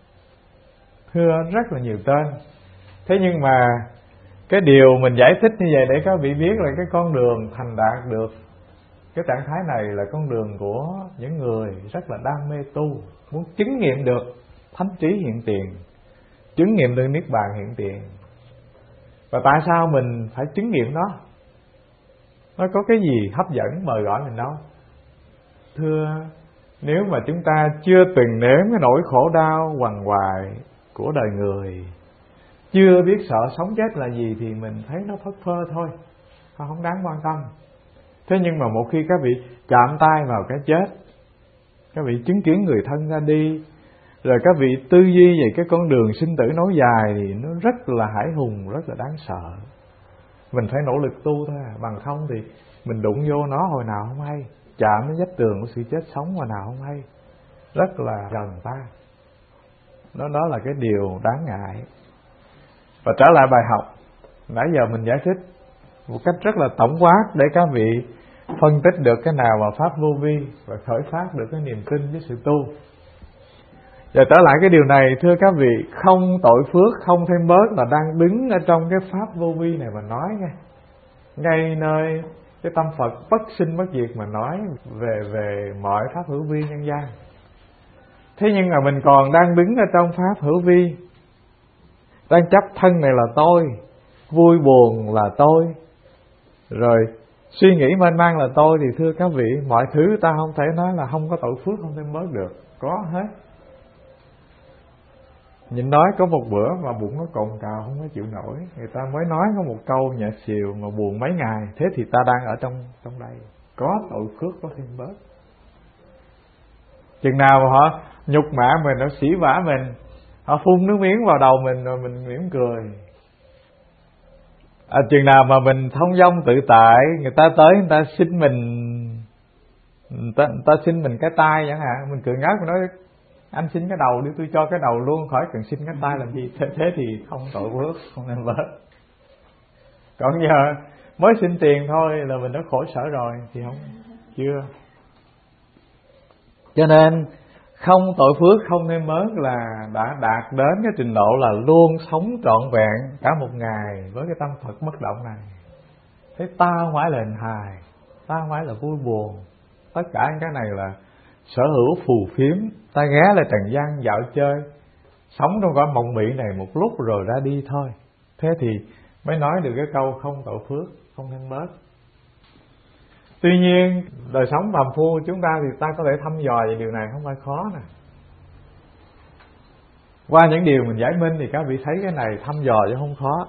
thưa rất là nhiều tên. Thế nhưng mà cái điều mình giải thích như vậy để các vị biết là cái con đường thành đạt được cái trạng thái này là con đường của những người rất là đam mê tu, muốn chứng nghiệm được thánh trí hiện tiền, chứng nghiệm được niết bàn hiện tiền. Và tại sao mình phải chứng nghiệm nó? Nó có cái gì hấp dẫn mời gọi mình đâu? Thưa, nếu mà chúng ta chưa từng nếm cái nỗi khổ đau quằn quại của đời người, chưa biết sợ sống chết là gì, thì mình thấy nó phất phơ thôi, nó không đáng quan tâm. Thế nhưng mà một khi các vị chạm tay vào cái chết, các vị chứng kiến người thân ra đi, rồi các vị tư duy về cái con đường sinh tử nối dài, thì nó rất là hãi hùng, rất là đáng sợ. Mình phải nỗ lực tu thôi à. Bằng không thì mình đụng vô nó hồi nào không hay, chạm đến vách tường của sự chết sống hồi nào không hay, rất là gần ta. Đó, đó là cái điều đáng ngại. Và trở lại bài học, nãy giờ mình giải thích một cách rất là tổng quát để các vị phân tích được cái nào mà pháp vô vi và khởi phát được cái niềm tin với sự tu. Và trở lại cái điều này, thưa các vị, không tội phước không thêm bớt là đang đứng ở trong cái pháp vô vi này mà nói nghe. Ngay nơi cái tâm Phật bất sinh bất diệt mà nói về về mọi pháp hữu vi nhân gian. Thế nhưng mà mình còn đang đứng ở trong pháp hữu vi, đang chấp thân này là tôi, vui buồn là tôi, rồi suy nghĩ mênh mang là tôi, thì thưa các vị, mọi thứ ta không thể nói là không có tội phước không thêm bớt được, có hết. Nhìn nói có một bữa mà bụng nó cồn cào không có chịu nổi, người ta mới nói có một câu nhẹ xìu mà buồn mấy ngày, thế thì ta đang ở trong trong đây, có tội phước có thêm bớt. Chừng nào mà họ nhục mạ mình, họ sỉ vả mình, họ phun nước miếng vào đầu mình rồi mình mỉm cười. À, chừng nào mà mình thông dong tự tại, người ta tới người ta xin mình, người ta, người ta xin mình cái tay chẳng hạn, mình cười ngất, mình nói anh xin cái đầu đi, tôi cho cái đầu luôn, khỏi cần xin cái tay làm gì. Thế, thế thì không tội phước không nên bớt. Còn giờ mới xin tiền thôi là mình đã khổ sở rồi thì không, chưa. Cho nên không tội phước không nên bớt là đã đạt đến cái trình độ là luôn sống trọn vẹn cả một ngày với cái tâm Phật bất động này. Thế ta không phải là hình hài, ta không phải là vui buồn, tất cả những cái này là sở hữu phù phiếm. Ta ghé lại trần gian dạo chơi, sống trong cõi mộng mị này một lúc rồi ra đi thôi. Thế thì mới nói được cái câu không tội phước không nên bớt. Tuy nhiên đời sống phàm phu chúng ta thì ta có thể thăm dò về điều này không phải khó nè. Qua những điều mình giải minh thì các vị thấy cái này thăm dò chứ không khó.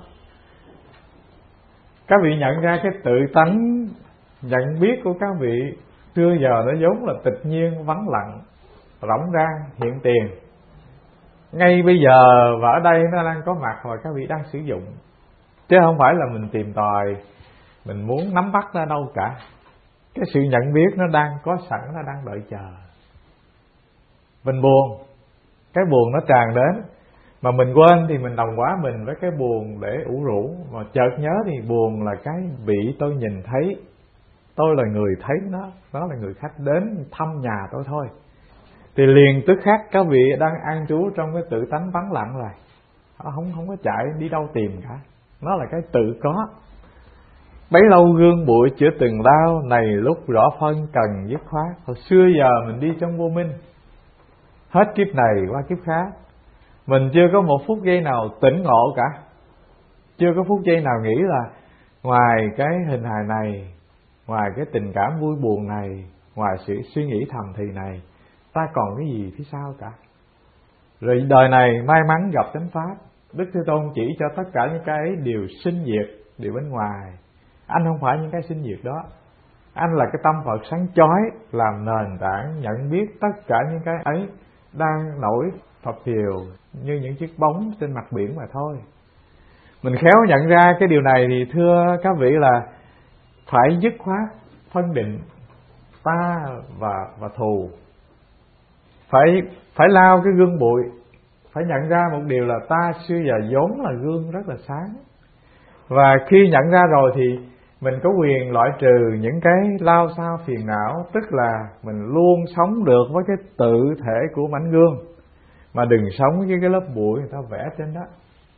Các vị nhận ra cái tự tánh nhận biết của các vị xưa giờ nó vốn là tịch nhiên, vắng lặng, rỗng rang, hiện tiền. Ngay bây giờ và ở đây nó đang có mặt và các vị đang sử dụng, chứ không phải là mình tìm tòi, mình muốn nắm bắt ra đâu cả. Cái sự nhận biết nó đang có sẵn, nó đang đợi chờ. Mình buồn, cái buồn nó tràn đến, mà mình quên thì mình đồng hóa mình với cái buồn để ủ rũ. Mà chợt nhớ thì buồn là cái vị tôi nhìn thấy, tôi là người thấy nó, nó là người khách đến thăm nhà tôi thôi. Thì liền tức khắc các vị đang an trú trong cái tự tánh vắng lặng rồi, không không có chạy đi đâu tìm cả, nó là cái tự có. Bấy lâu gương bụi chưa từng đau, này lúc rõ phân cần dứt khoát. Hồi xưa giờ mình đi trong vô minh, hết kiếp này qua kiếp khác, mình chưa có một phút giây nào tỉnh ngộ cả. Chưa có phút giây nào nghĩ là ngoài cái hình hài này, ngoài cái tình cảm vui buồn này, ngoài sự suy nghĩ thầm thì này, ta còn cái gì phía sau cả. Rồi đời này may mắn gặp chánh pháp, Đức Thế Tôn chỉ cho tất cả những cái ấy đều sinh diệt, đều bên ngoài. Anh không phải những cái sinh diệt đó, anh là cái tâm Phật sáng chói, làm nền tảng nhận biết tất cả những cái ấy đang nổi phập phìu như những chiếc bóng trên mặt biển mà thôi. Mình khéo nhận ra cái điều này thì thưa các vị là phải dứt khoát phân định ta và và thù. Phải phải lao cái gương bụi, phải nhận ra một điều là ta xưa giờ vốn là gương rất là sáng. Và khi nhận ra rồi thì mình có quyền loại trừ những cái lao sao phiền não, tức là mình luôn sống được với cái tự thể của mảnh gương, mà đừng sống với cái lớp bụi người ta vẽ trên đó.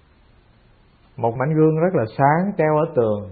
Một mảnh gương rất là sáng treo ở tường,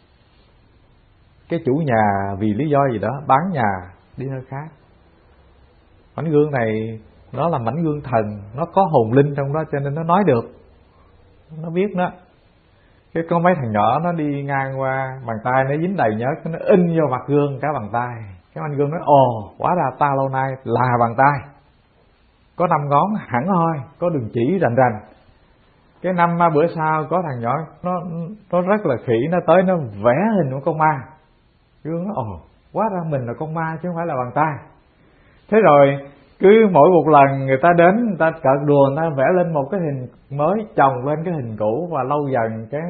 cái chủ nhà vì lý do gì đó bán nhà đi nơi khác. Mảnh gương này nó là mảnh gương thần, nó có hồn linh trong đó cho nên nó nói được, nó biết đó. Cái có mấy thằng nhỏ nó đi ngang qua, bàn tay nó dính đầy nhớt, nó in vô mặt gương cả bàn tay. Cái mảnh gương nói ồ, hóa ra ta lâu nay là bàn tay, có năm ngón hẳn hoi, có đường chỉ rành rành. Cái năm bữa sau có thằng nhỏ nó nó rất là khỉ, nó tới nó vẽ hình của con ma. Gương nó ồ, hóa ra mình là con ma chứ không phải là bàn tay. Thế rồi cứ mỗi một lần người ta đến, người ta cợt đùa, người ta vẽ lên một cái hình mới chồng lên cái hình cũ, và lâu dần cái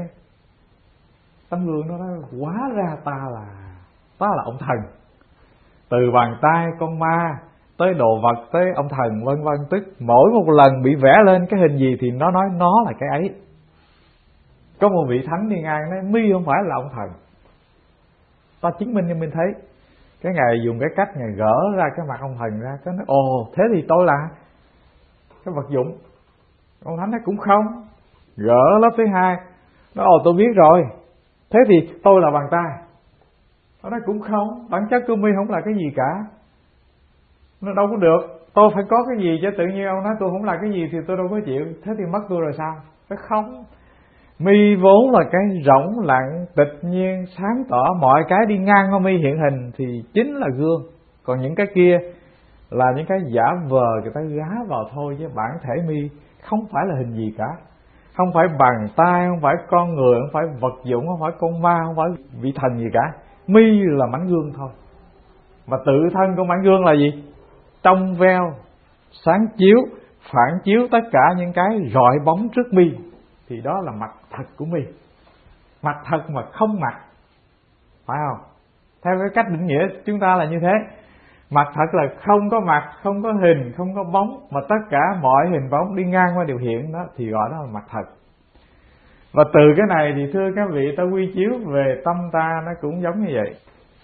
tấm gương nó nói hóa ra ta là ta là ông thần. Từ bàn tay con ma tới đồ vật tới ông thần vân vân, tức mỗi một lần bị vẽ lên cái hình gì thì nó nói nó là cái ấy. Có một vị thánh đi ngang nói mi không phải là ông thần, ta chứng minh cho mình thấy. Cái ngài dùng cái cách ngài gỡ ra cái mặt ông thần ra, cái nói ồ thế thì tôi là cái vật dụng. Ông thánh nói cũng không. Gỡ lớp thứ hai, nói ồ tôi biết rồi, thế thì tôi là bàn tay. Ông nói cũng không, bản chất của mi không là cái gì cả. Nó đâu có được, tôi phải có cái gì chứ, tự nhiên ông nói tôi không là cái gì thì tôi đâu có chịu. Thế thì mất tôi rồi sao? Phải không, mi vốn là cái rỗng lặng tịch nhiên sáng tỏ, mọi cái đi ngang qua mi hiện hình thì chính là gương. Còn những cái kia là những cái giả vờ người ta gá vào thôi, chứ bản thể mi không phải là hình gì cả. Không phải bàn tay, không phải con người, không phải vật dụng, không phải con ma, không phải vị thần gì cả. Mi là mảnh gương thôi. Mà tự thân của mảnh gương là gì? Trong veo, sáng chiếu, phản chiếu tất cả những cái rọi bóng trước mi, thì đó là mặt thật của mi. Mặt thật mà không mặt, phải không? Theo cái cách định nghĩa chúng ta là như thế. Mặt thật là không có mặt, không có hình, không có bóng, mà tất cả mọi hình bóng đi ngang qua điều hiện đó thì gọi đó là mặt thật. Và từ cái này thì thưa các vị, ta quy chiếu về tâm ta nó cũng giống như vậy.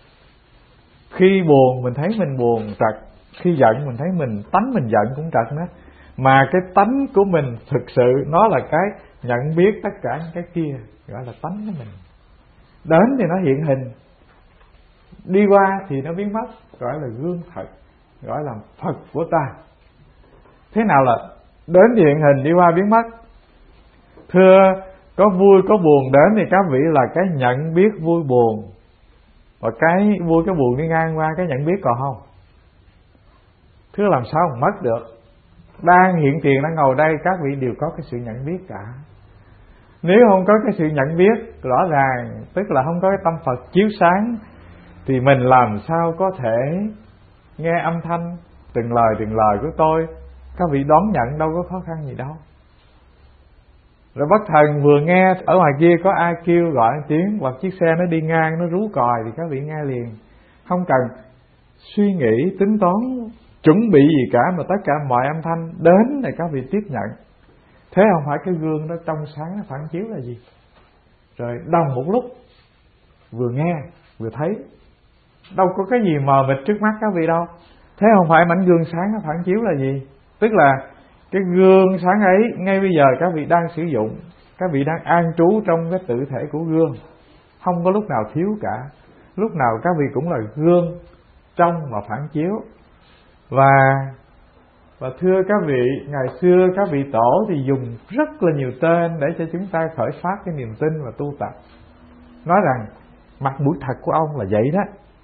Khi buồn mình thấy mình buồn trật, khi giận mình thấy mình tánh mình giận cũng trật nữa. Mà cái tánh của mình thực sự nó là cái nhận biết tất cả những cái kia, gọi là tánh của mình. Đến thì nó hiện hình, đi qua thì nó biến mất, gọi là gương thật, gọi là Phật của ta. Thế nào là đến thì hiện hình, đi qua biến mất? Thưa, có vui có buồn đến thì các vị là cái nhận biết vui buồn, và cái vui cái buồn đi ngang qua, cái nhận biết còn không. Thưa làm sao mà mất được? Đang hiện tiền đang ngồi đây, các vị đều có cái sự nhận biết cả. Nếu không có cái sự nhận biết rõ ràng, tức là không có cái tâm Phật chiếu sáng, thì mình làm sao có thể nghe âm thanh từng lời từng lời của tôi. Các vị đón nhận đâu có khó khăn gì đâu. Rồi bất thần vừa nghe ở ngoài kia có ai kêu gọi một tiếng, hoặc chiếc xe nó đi ngang nó rú còi thì các vị nghe liền, không cần suy nghĩ tính toán chuẩn bị gì cả, mà tất cả mọi âm thanh đến để các vị tiếp nhận. Thế không phải cái gương đó trong sáng nó phản chiếu là gì? Rồi đồng một lúc vừa nghe vừa thấy, đâu có cái gì mờ mịt trước mắt các vị đâu. Thế không phải mảnh gương sáng nó phản chiếu là gì? Tức là cái gương sáng ấy ngay bây giờ các vị đang sử dụng, các vị đang an trú trong cái tự thể của gương, không có lúc nào thiếu cả. Lúc nào các vị cũng là gương trong và phản chiếu. Và và thưa các vị, ngày xưa các vị tổ thì dùng rất là nhiều tên để cho chúng ta khởi phát cái niềm tin và tu tập. Nói rằng mặt mũi thật của ông là vậy đó.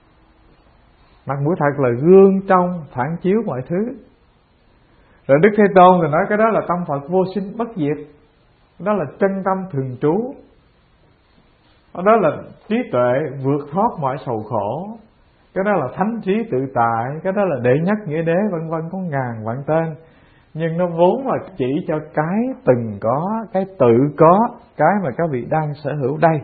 Mặt mũi thật là gương trong phản chiếu mọi thứ. Rồi Đức Thế Tôn thì nói cái đó là tâm Phật vô sinh bất diệt, đó là chân tâm thường trú, đó là trí tuệ vượt thoát mọi sầu khổ, cái đó là thánh trí tự tại, cái đó là đệ nhất nghĩa đế, vân vân, có ngàn vạn tên. Nhưng nó vốn là chỉ cho cái từng có, cái tự có, cái mà các vị đang sở hữu đây.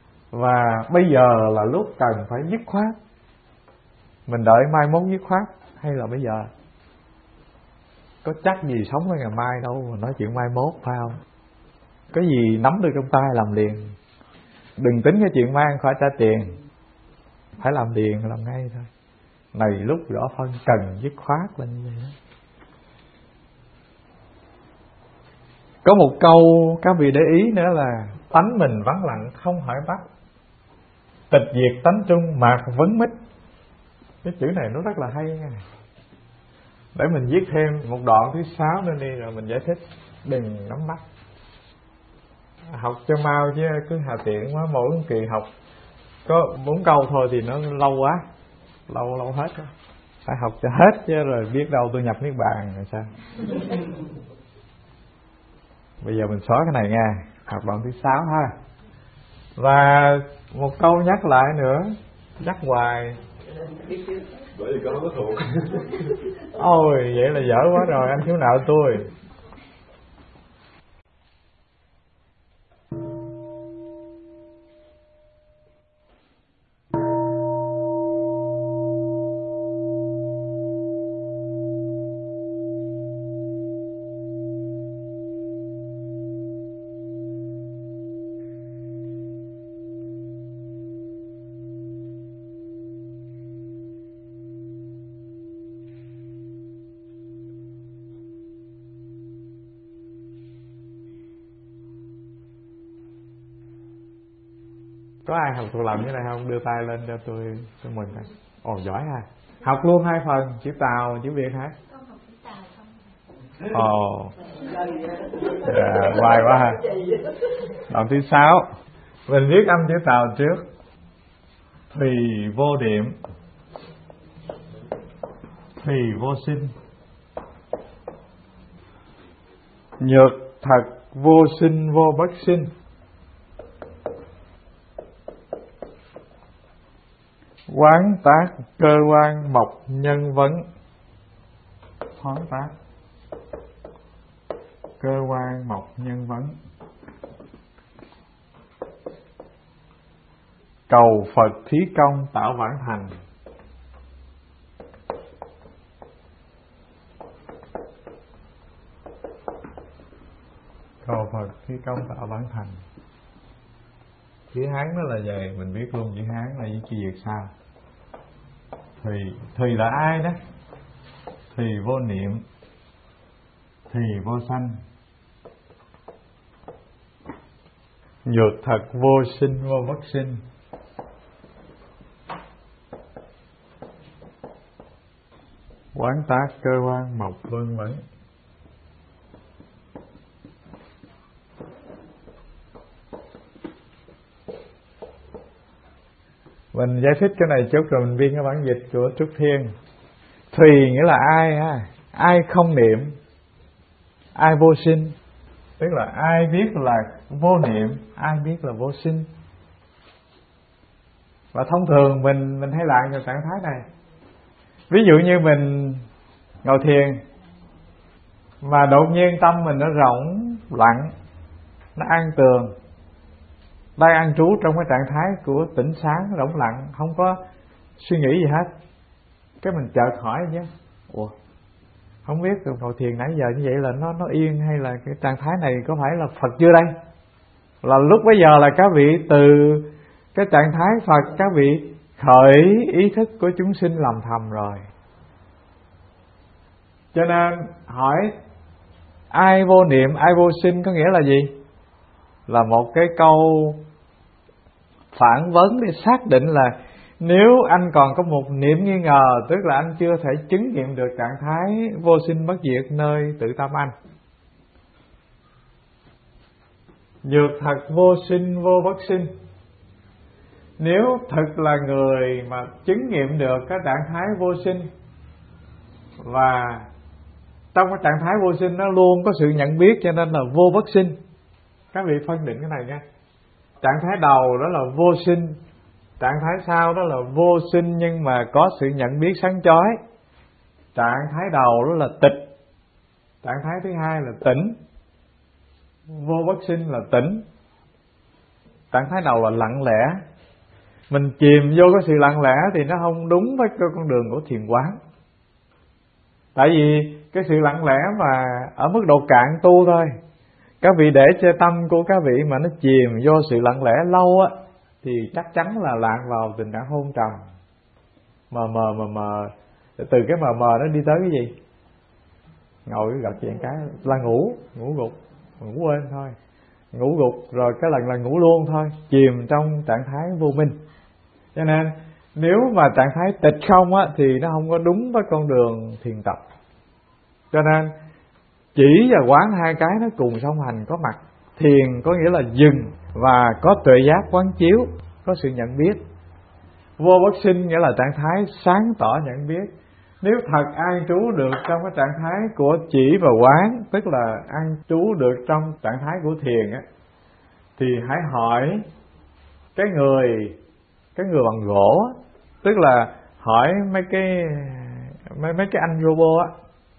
Và bây giờ là lúc cần phải dứt khoát. Mình đợi mai mốt dứt khoát, hay là bây giờ? Có chắc gì sống tới ngày mai đâu mà nói chuyện mai mốt, phải không? Cái gì nắm được trong tay làm liền. Đừng tính cái chuyện mang khỏi trả tiền, phải làm liền, làm ngay thôi. Này lúc rõ phân cần dứt khoát lên như vậy đó. Có một câu các vị để ý nữa là tánh mình vắng lặng không hỏi bắt, tịch diệt tánh trung mạc vấn mít. Cái chữ này nó rất là hay nha. Để mình viết thêm một đoạn thứ sáu nữa đi rồi mình giải thích. Đừng nắm bắt, học cho mau chứ cứ hà tiện quá. Mỗi kỳ học có bốn câu thôi thì nó lâu quá, lâu lâu hết đó. Phải học cho hết chứ rồi biết đâu tôi nhập niết bàn rồi sao. Bây giờ mình xóa cái này nha, học đoạn thứ sáu ha. Và một câu nhắc lại nữa, nhắc hoài. Bởi vì con không có thuộc. Ôi vậy là dở quá rồi, anh thiếu nợ tôi. Có ai học thuộc lòng như này không? Đưa tay lên cho tôi tôi mừng này. Ồ giỏi ha. Học luôn hai phần, chữ Tàu, chữ Việt hả? Con học chữ Tàu không? Ồ. Dạ, hoài quá ha. Đoạn thứ sáu, mình viết âm chữ Tàu trước. Thùy vô điểm, thùy vô sinh, nhược thật vô sinh vô bất sinh, quán tác cơ quan mộc nhân vấn. Quán tác cơ quan mộc nhân vấn. Cầu Phật thí công tạo vãng thành. Cầu Phật thí công tạo vãng thành. Chữ Hán đó là về mình biết luôn chữ Hán là với chữ Việt sao. Thùy, Thùy là ai đó? Thùy vô niệm, Thùy vô sanh, nhược thật vô sinh vô bất sinh, quán tác cơ quan mộc vân vân. Mình giải thích cái này chút rồi mình biên cái bản dịch của Trúc Thiên. Thùy nghĩa là ai ha? Ai không niệm, ai vô sinh. Tức là ai biết là vô niệm, ai biết là vô sinh. Và thông thường mình mình hay làm vào trạng thái này. Ví dụ như mình ngồi thiền mà đột nhiên tâm mình nó rỗng lặng, nó an tường, đang an trú trong cái trạng thái của tỉnh sáng rỗng lặng, không có suy nghĩ gì hết. Cái mình chợt hỏi chứ, ủa không biết ngồi thiền nãy giờ như vậy là nó nó yên hay là cái trạng thái này có phải là Phật chưa đây? Là lúc bấy giờ là các vị từ cái trạng thái Phật, các vị khởi ý thức của chúng sinh làm thầm rồi. Cho nên hỏi ai vô niệm, ai vô sinh có nghĩa là gì? Là một cái câu phản vấn để xác định là nếu anh còn có một niệm nghi ngờ, tức là anh chưa thể chứng nghiệm được trạng thái vô sinh bất diệt nơi tự tâm anh. Nhược thật vô sinh vô bất sinh. Nếu thật là người mà chứng nghiệm được cái trạng thái vô sinh, và trong cái trạng thái vô sinh nó luôn có sự nhận biết, cho nên là vô bất sinh. Các vị phân định cái này nha. Trạng thái đầu đó là vô sinh, trạng thái sau đó là vô sinh nhưng mà có sự nhận biết sáng chói. Trạng thái đầu đó là tịch, trạng thái thứ hai là tỉnh. Vô bất sinh là tỉnh. Trạng thái đầu là lặng lẽ. Mình chìm vô cái sự lặng lẽ thì nó không đúng với con đường của thiền quán. Tại vì cái sự lặng lẽ mà ở mức độ cạn tu thôi. Các vị để cho tâm của các vị mà nó chìm vô sự lặng lẽ lâu á, thì chắc chắn là lạc vào tình trạng hôn trầm. Mờ mờ mờ mờ, từ cái mờ mờ nó đi tới cái gì? Ngồi gật chuyện cái là ngủ, ngủ gục, ngủ quên thôi. Ngủ gục rồi cái lần là ngủ luôn thôi, chìm trong trạng thái vô minh. Cho nên nếu mà trạng thái tịch không á, thì nó không có đúng với con đường thiền tập. Cho nên chỉ và quán hai cái nó cùng song hành có mặt. Thiền có nghĩa là dừng và có tuệ giác quán chiếu, có sự nhận biết. Vô bất sinh nghĩa là trạng thái sáng tỏ nhận biết. Nếu thật an trú được trong cái trạng thái của chỉ và quán, tức là an trú được trong trạng thái của thiền á, thì hãy hỏi cái người cái người bằng gỗ á, tức là hỏi mấy cái mấy mấy cái anh robot á,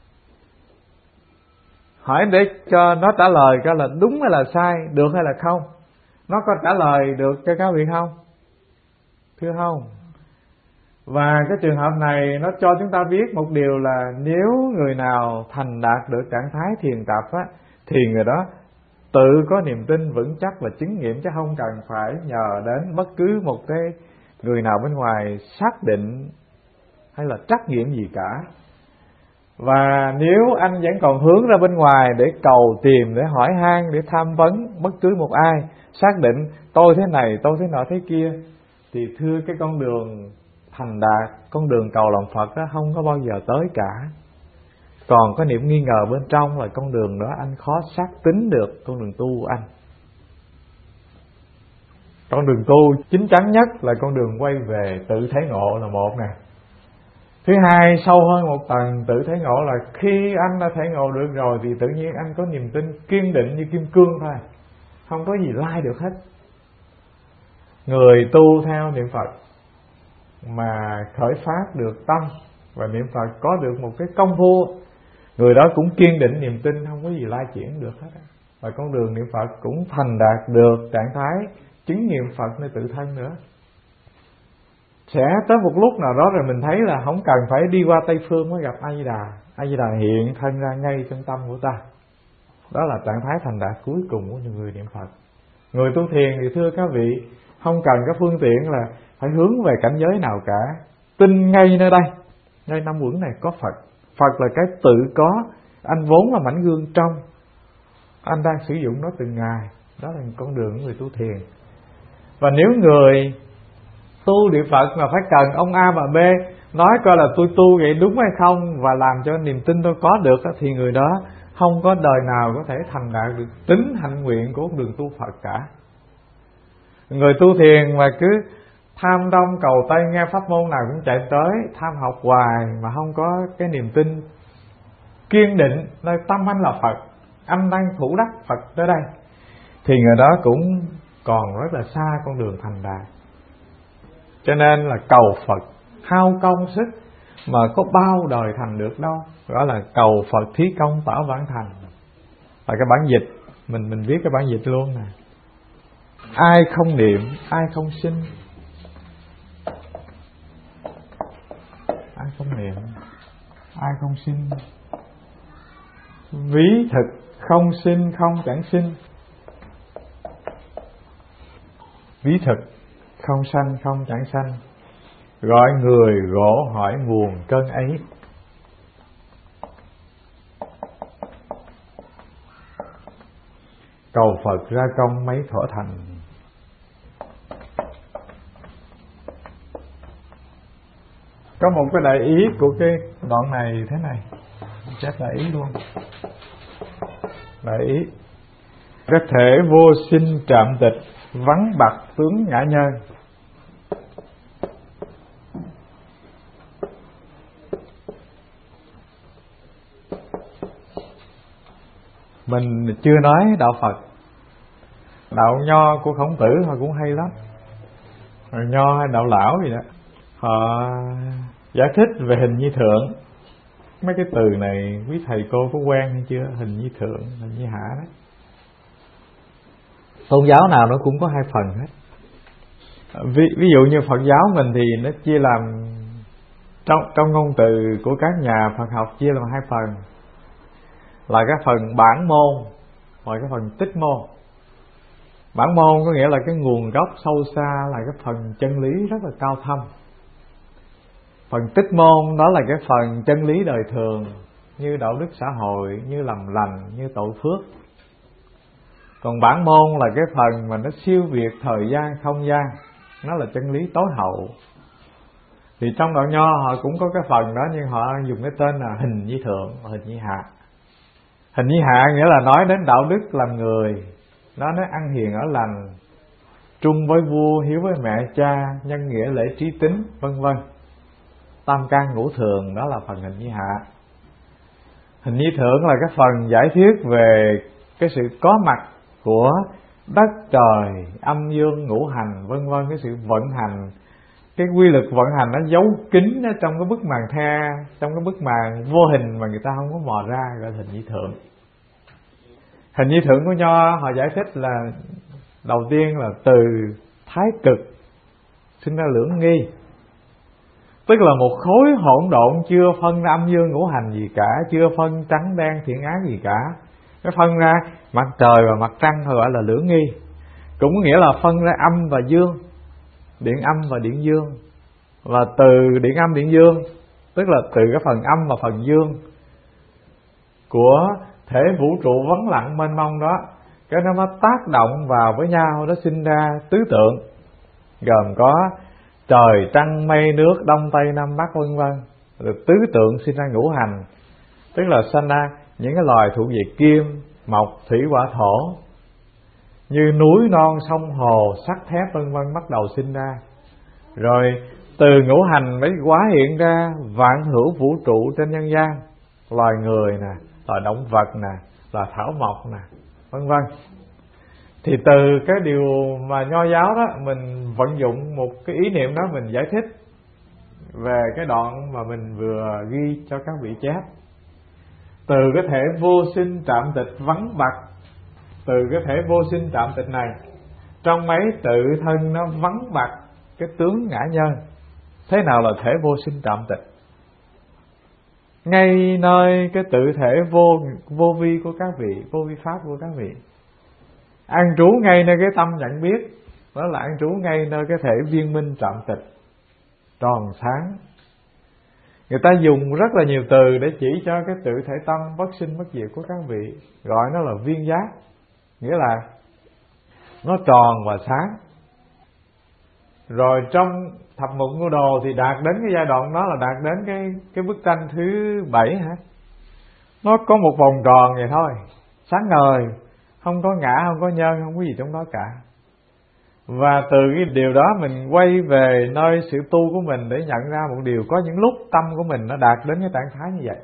hỏi để cho nó trả lời coi là đúng hay là sai, được hay là không. Nó có trả lời được cho các vị không? Thưa không. Và cái trường hợp này nó cho chúng ta biết một điều là nếu người nào thành đạt được trạng thái thiền tập á, thì người đó tự có niềm tin vững chắc và chứng nghiệm, chứ không cần phải nhờ đến bất cứ một cái người nào bên ngoài xác định hay là trắc nghiệm gì cả. Và nếu anh vẫn còn hướng ra bên ngoài để cầu tìm, để hỏi han, để tham vấn bất cứ một ai, xác định tôi thế này, tôi thế nọ thế kia, thì thưa cái con đường thành đạt, con đường cầu lòng Phật đó không có bao giờ tới cả. Còn có niệm nghi ngờ bên trong là con đường đó anh khó xác tính được con đường tu của anh. Con đường tu chính chắn nhất là con đường quay về tự thấy ngộ là một nè. Thứ hai, sâu hơn một tầng tự thấy ngộ là khi anh đã thấy ngộ được rồi thì tự nhiên anh có niềm tin kiên định như kim cương thôi, không có gì lai được hết. Người tu theo niệm Phật mà khởi phát được tâm và niệm Phật có được một cái công phu, người đó cũng kiên định niềm tin, không có gì lai chuyển được hết. Và con đường niệm Phật cũng thành đạt được trạng thái chứng nghiệm Phật nơi tự thân nữa. Sẽ tới một lúc nào đó rồi mình thấy là không cần phải đi qua Tây Phương mới gặp A Di Đà. A Di Đà hiện thân ra ngay trong tâm của ta. Đó là trạng thái thành đạt cuối cùng của những người niệm Phật. Người tu thiền thì thưa các vị, không cần các phương tiện là phải hướng về cảnh giới nào cả. Tin ngay nơi đây, ngay năm uẩn này có Phật. Phật là cái tự có, anh vốn là mảnh gương trong, anh đang sử dụng nó từng ngày. Đó là con đường của người tu thiền. Và nếu người tu niệm Phật mà phải cần ông A và B nói coi là tôi tu vậy đúng hay không, và làm cho niềm tin tôi có được, thì người đó không có đời nào có thể thành đạt được tính hạnh nguyện của đường tu Phật cả. Người tu thiền mà cứ tham đông cầu Tây, nghe pháp môn nào cũng chạy tới, tham học hoài mà không có cái niềm tin kiên định nơi tâm anh là Phật, anh đang thủ đắc Phật tới đây, thì người đó cũng còn rất là xa con đường thành đạt. Cho nên là cầu Phật hao công sức mà có bao đời thành được đâu. Gọi là cầu Phật thí công tảo vãng thành. Là cái bản dịch, mình mình viết cái bản dịch luôn nè. Ai không niệm, ai không sinh. Ai không niệm, ai không sinh. Ví thực không sinh không chẳng sinh. Ví thực không sanh không chẳng sanh. Gọi người gỗ hỏi nguồn cơn ấy. Cầu Phật ra công mấy thỏa thành. Có một cái đại ý của cái đoạn này thế này, chắc đại ý luôn. Đại ý: các thể vô sinh trạm tịch, vắng bặt tướng ngã nhân. Mình chưa nói đạo Phật, đạo Nho của Khổng Tử họ cũng hay lắm. Rồi Nho hay đạo lão gì đó, họ giải thích về hình nhi thượng. Mấy cái từ này quý thầy cô có quen hay chưa? Hình nhi thượng, hình nhi hạ đó. Tôn giáo nào nó cũng có hai phần hết. Ví, ví dụ như Phật giáo mình thì nó chia làm Trong, trong ngôn từ của các nhà Phật học chia làm hai phần, là cái phần bản môn và cái phần tích môn. Bản môn có nghĩa là cái nguồn gốc sâu xa, là cái phần chân lý rất là cao thâm. Phần tích môn đó là cái phần chân lý đời thường, như đạo đức xã hội, như làm lành, như tội phước. Còn bản môn là cái phần mà nó siêu việt thời gian không gian, nó là chân lý tối hậu. Thì trong đạo Nho họ cũng có cái phần đó, nhưng họ dùng cái tên là hình nhi thượng, hình nhi hạ. Hình nhi hạ nghĩa là nói đến đạo đức làm người, nó nói ăn hiền ở lành, trung với vua, hiếu với mẹ cha, nhân nghĩa lễ trí tính, vân vân. Tam can ngũ thường, đó là phần hình nhi hạ. Hình nhi thượng là cái phần giải thuyết về cái sự có mặt của đất trời, âm dương ngũ hành, vân vân, cái sự vận hành, cái quy luật vận hành nó giấu kín ở trong cái bức màn the, trong cái bức màn vô hình mà người ta không có mò ra, gọi là hình nhi thượng. Hình nhi thượng của Nho họ giải thích là đầu tiên là từ thái cực sinh ra lưỡng nghi, tức là một khối hỗn độn chưa phân ra âm dương ngũ hành gì cả, chưa phân trắng đen thiện ác gì cả. Cái phân ra mặt trời và mặt trăng thôi gọi là lưỡng nghi. Cũng có nghĩa là phân ra âm và dương, điện âm và điện dương. Và từ điện âm điện dương, tức là từ cái phần âm và phần dương của thể vũ trụ vắng lặng mênh mông đó, cái nó mới tác động vào với nhau, nó sinh ra tứ tượng, gồm có trời trăng mây nước đông tây nam bắc vân vân. Rồi tứ tượng sinh ra ngũ hành, tức là sanh ra những cái loài thuộc về kim, mộc, thủy, hỏa, thổ, như núi non sông hồ sắt thép vân vân bắt đầu sinh ra. Rồi từ ngũ hành mới hóa hiện ra vạn hữu vũ trụ trên nhân gian, loài người nè, loài động vật nè, loài thảo mộc nè, vân vân. Thì từ cái điều mà Nho giáo đó, mình vận dụng một cái ý niệm đó, mình giải thích về cái đoạn mà mình vừa ghi cho các vị chép. Từ cái thể vô sinh trạm tịch vắng bặt, từ cái thể vô sinh trạm tịch này, trong mấy tự thân nó vắng bặt cái tướng ngã nhân. Thế nào là thể vô sinh trạm tịch? Ngay nơi cái tự thể vô vô vi của các vị, vô vi pháp của các vị, an trú ngay nơi cái tâm nhận biết, đó là an trú ngay nơi cái thể viên minh trạm tịch, tròn sáng. Người ta dùng rất là nhiều từ để chỉ cho cái tự thể tâm bất sinh bất diệt của các vị, gọi nó là viên giác, nghĩa là nó tròn và sáng. Rồi trong thập mục ngũ đồ thì đạt đến cái giai đoạn đó là đạt đến cái cái bức tranh thứ bảy hả? Nó có một vòng tròn vậy thôi, sáng ngời, không có ngã, không có nhân, không có gì trong đó cả. Và từ cái điều đó mình quay về nơi sự tu của mình để nhận ra một điều, có những lúc tâm của mình nó đạt đến cái trạng thái như vậy.